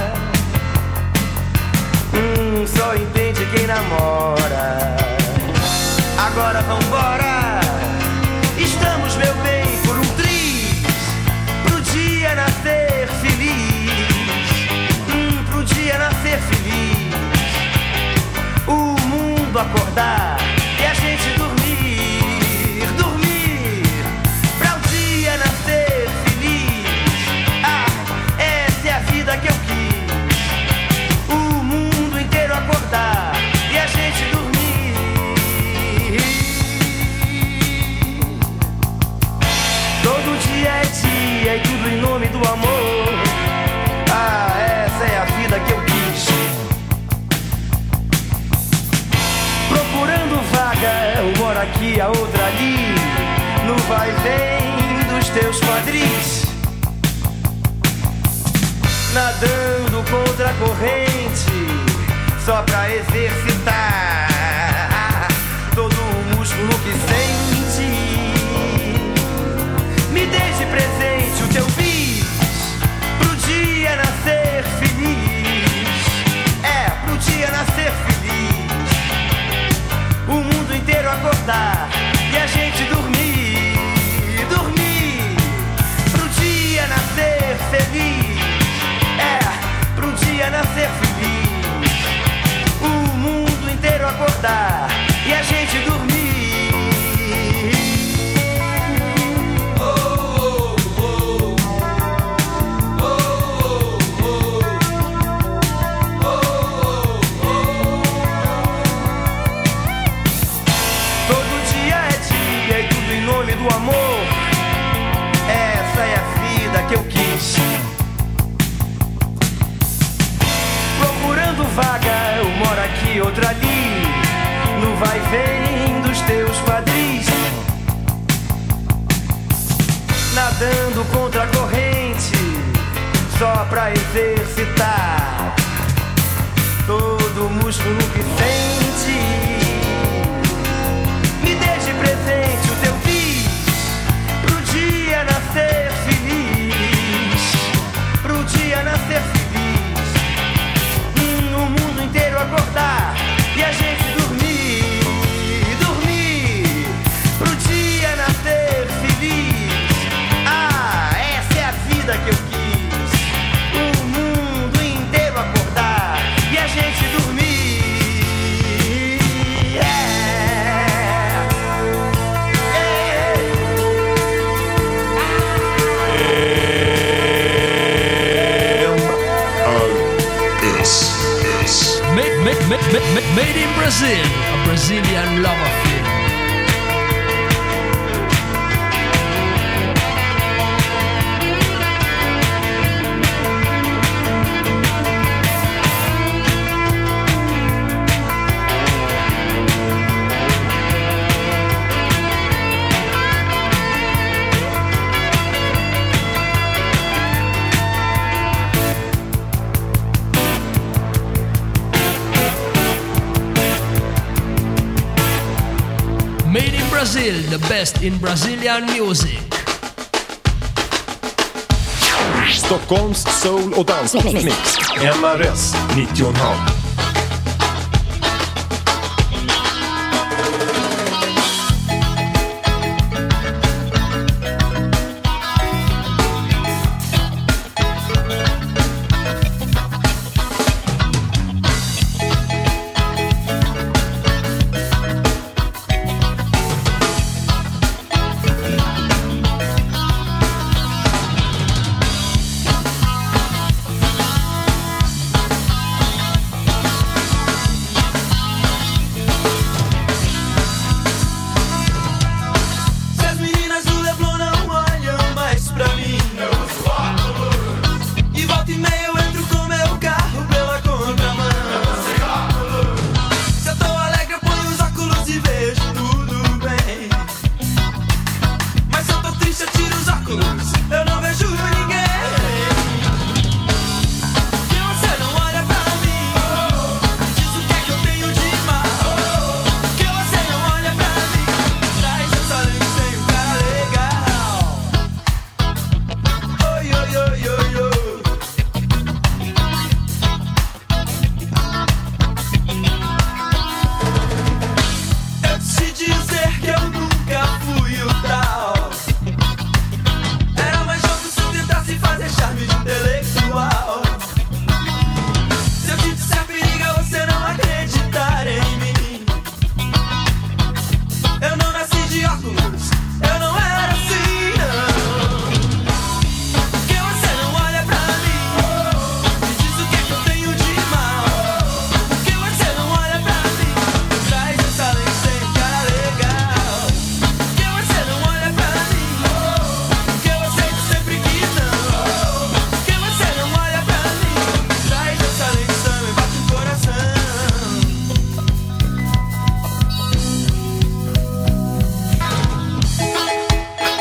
Hum, só entende quem namora. Agora vambora. Estamos, meu bem, por um triz, pro dia nascer feliz. Hum, pro dia nascer feliz. O mundo acordar e a gente dormir, dormir, pra um dia nascer feliz. Ah, essa é a vida que eu quis. O mundo inteiro acordar e a gente dormir. Todo dia é dia e tudo em nome do amor. Ah, essa é a vida que eu quis. Procurando vaga, eu moro aqui, a outra ali, no vai e vem dos teus quadris. Nadando contra a corrente, só pra exercitar todo o músculo que sente. Me deixe presente o teu bis, pro dia nascer feliz. É, pro dia nascer feliz. O mundo inteiro acordar e a gente dormir, dormir, pro dia nascer feliz. É, pro dia nascer feliz. O mundo inteiro acordar e a gente dormir. Do amor, essa é a vida que eu quis. Procurando vaga, eu moro aqui, outra ali, no vai e vem dos teus quadris. Nadando contra a corrente, só pra exercitar todo o músculo que sente. Me deixe presente o teu bis, pro dia nascer feliz, pro dia nascer feliz. Hum, o mundo inteiro acordar e a gente dormir, dormir, pro dia nascer feliz. Ah, essa é a vida que eu quis. O mundo inteiro acordar e a gente dormir. Made in Brazil, a Brazilian love affair. Made in Brazil, the best in Brazilian music. Stockholms soul- och dansmix. M R S nittio komma fem.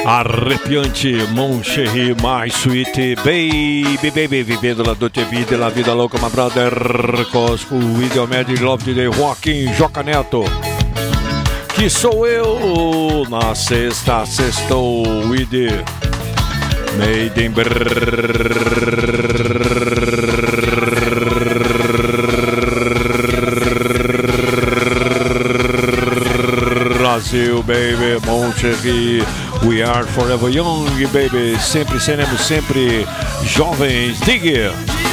Arrepiante, Mon Chéri, My Sweet Baby, Baby, vivendo la doce vida, la vida louca, my brother, Cosco, Video Mad Love de Joaquim Joca Neto. Que sou eu, na sexta, sextou, with Made in Brasil, baby, Mon Chéri. We are forever young, baby. Sempre seremos sempre jovens. Diga!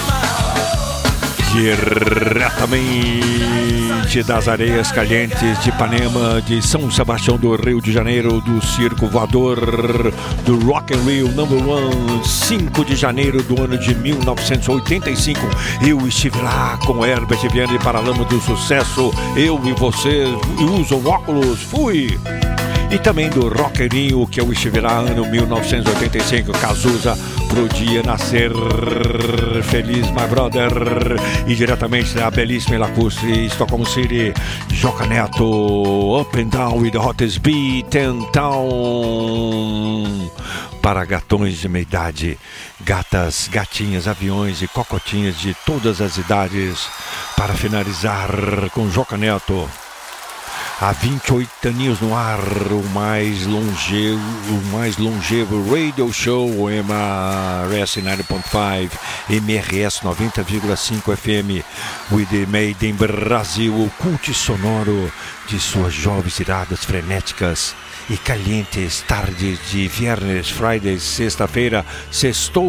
Diretamente das areias calientes de Ipanema, de São Sebastião do Rio de Janeiro, do Circo Voador, do Rock in Rio Number One, cinco de janeiro do ano de mil novecentos e oitenta e cinco. Eu estive lá com Herbert Viana e Paralama do Sucesso. Eu e você usam óculos. Fui! E também do Rockerinho, que eu estive lá ano mil novecentos e oitenta e cinco, Cazuza, pro dia nascer feliz, my brother. E diretamente da belíssima Lacustre, Stockholm City, Joca Neto, Up and Down with the Hottest Beat and Town. Para gatões de meia idade, gatas, gatinhas, aviões e cocotinhas de todas as idades. Para finalizar com Joca Neto. Há vinte e oito aninhos no ar, o mais longevo, o mais longevo radio show, M R S noventa ponto cinco, M R S noventa vírgula cinco F M, with the Made in Brasil, o cult sonoro de suas jovens iradas frenéticas e calientes tardes de viernes, Fridays, sexta-feira, sextou,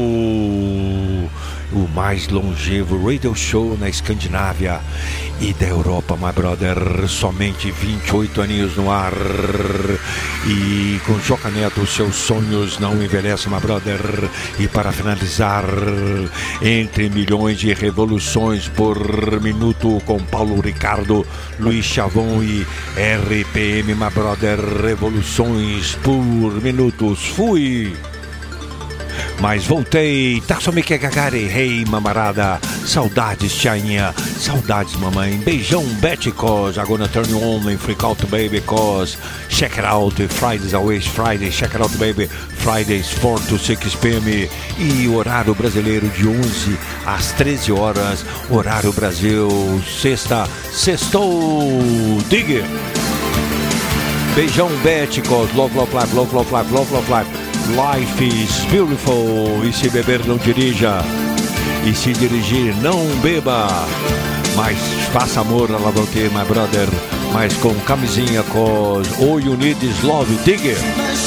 o mais longevo radio show na Escandinávia e da Europa, my brother, somente vinte e oito aninhos no ar. E com Joca Neto, os seus sonhos não envelhecem, my brother. E para finalizar, entre milhões de revoluções por minuto, com Paulo Ricardo, Luiz Chavon e R P M, my brother, revoluções por minutos. Fui! Mas voltei, tá só me que gagare, hey mamarada, saudades tiainha, saudades mamãe, beijão Betty cause, I'm gonna turn you on and freak out baby cause, check it out, Fridays always Friday, check it out baby, Fridays four to six P M e horário brasileiro de onze às treze horas, horário Brasil, sexta, sextou, diga! Beijão Betty cause, love, love, life, love, love, life, love, love, life. Life is beautiful. E se beber não dirija, e se dirigir não beba, mas faça amor a lavante, my brother, mas com camisinha, cause all you need is love, digger.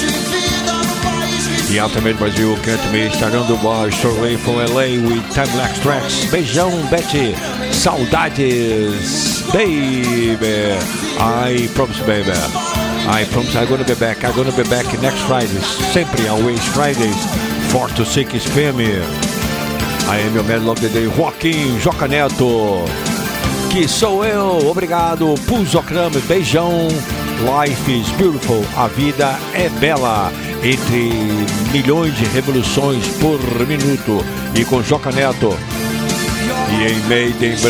E Ultimate Brasil, Can't Me, Starando Bar, Shortway from L A with Time Lax Tracks. Beijão Betty, saudades, baby, I promise baby, I promise I'm gonna be back. I'm gonna be back next Friday. Sempre, always Fridays, four to six P M. I am your man of the day, Joaquim Joca Neto. Que sou eu. Obrigado, Puzocrame. Beijão. Life is beautiful. A vida é bela. Entre milhões de revoluções por minuto. E com Joca Neto. E em Made in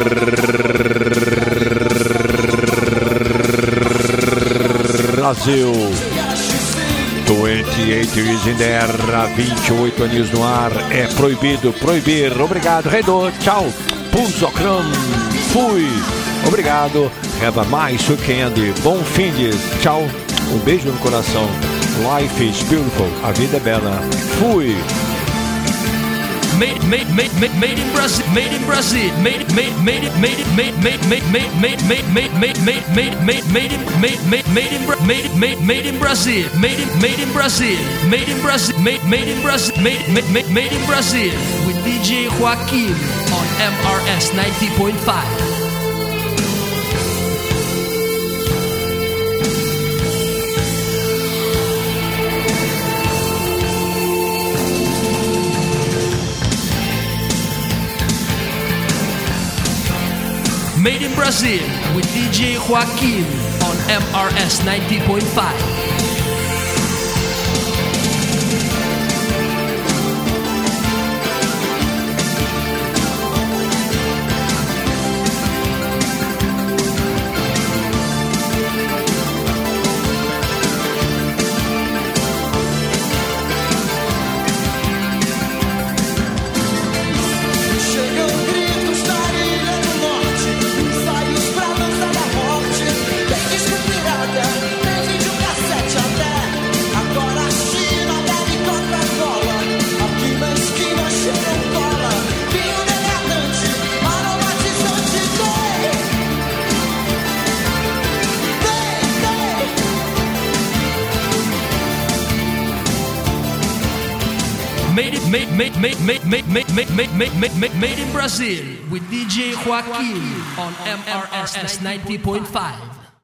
Brasil, vinte e oito years in there, vinte e oito anos no ar, é proibido proibir. Obrigado, Redor, tchau, Puzocram, fui, obrigado, have a nice weekend, bom fim de, tchau, um beijo no coração, life is beautiful, a vida é bela, fui. Made, made, made, made, made in Brazil, made in Brazil, made, made, made, made, made, made, made, made, made, made, made, made, made, made, made in, made, made, made in, made, made, made in Brazil, made in, made in Brazil, made in Brazil, made, made in Brazil, made, made, made, made in Brazil, with D J Joaquim on M R S ninety point five. Made in Brazil with D J Joaquim on M R S ninety point five. made made made made made made made made made made made in Brazil with D J Joaquin on M R S ninety point five.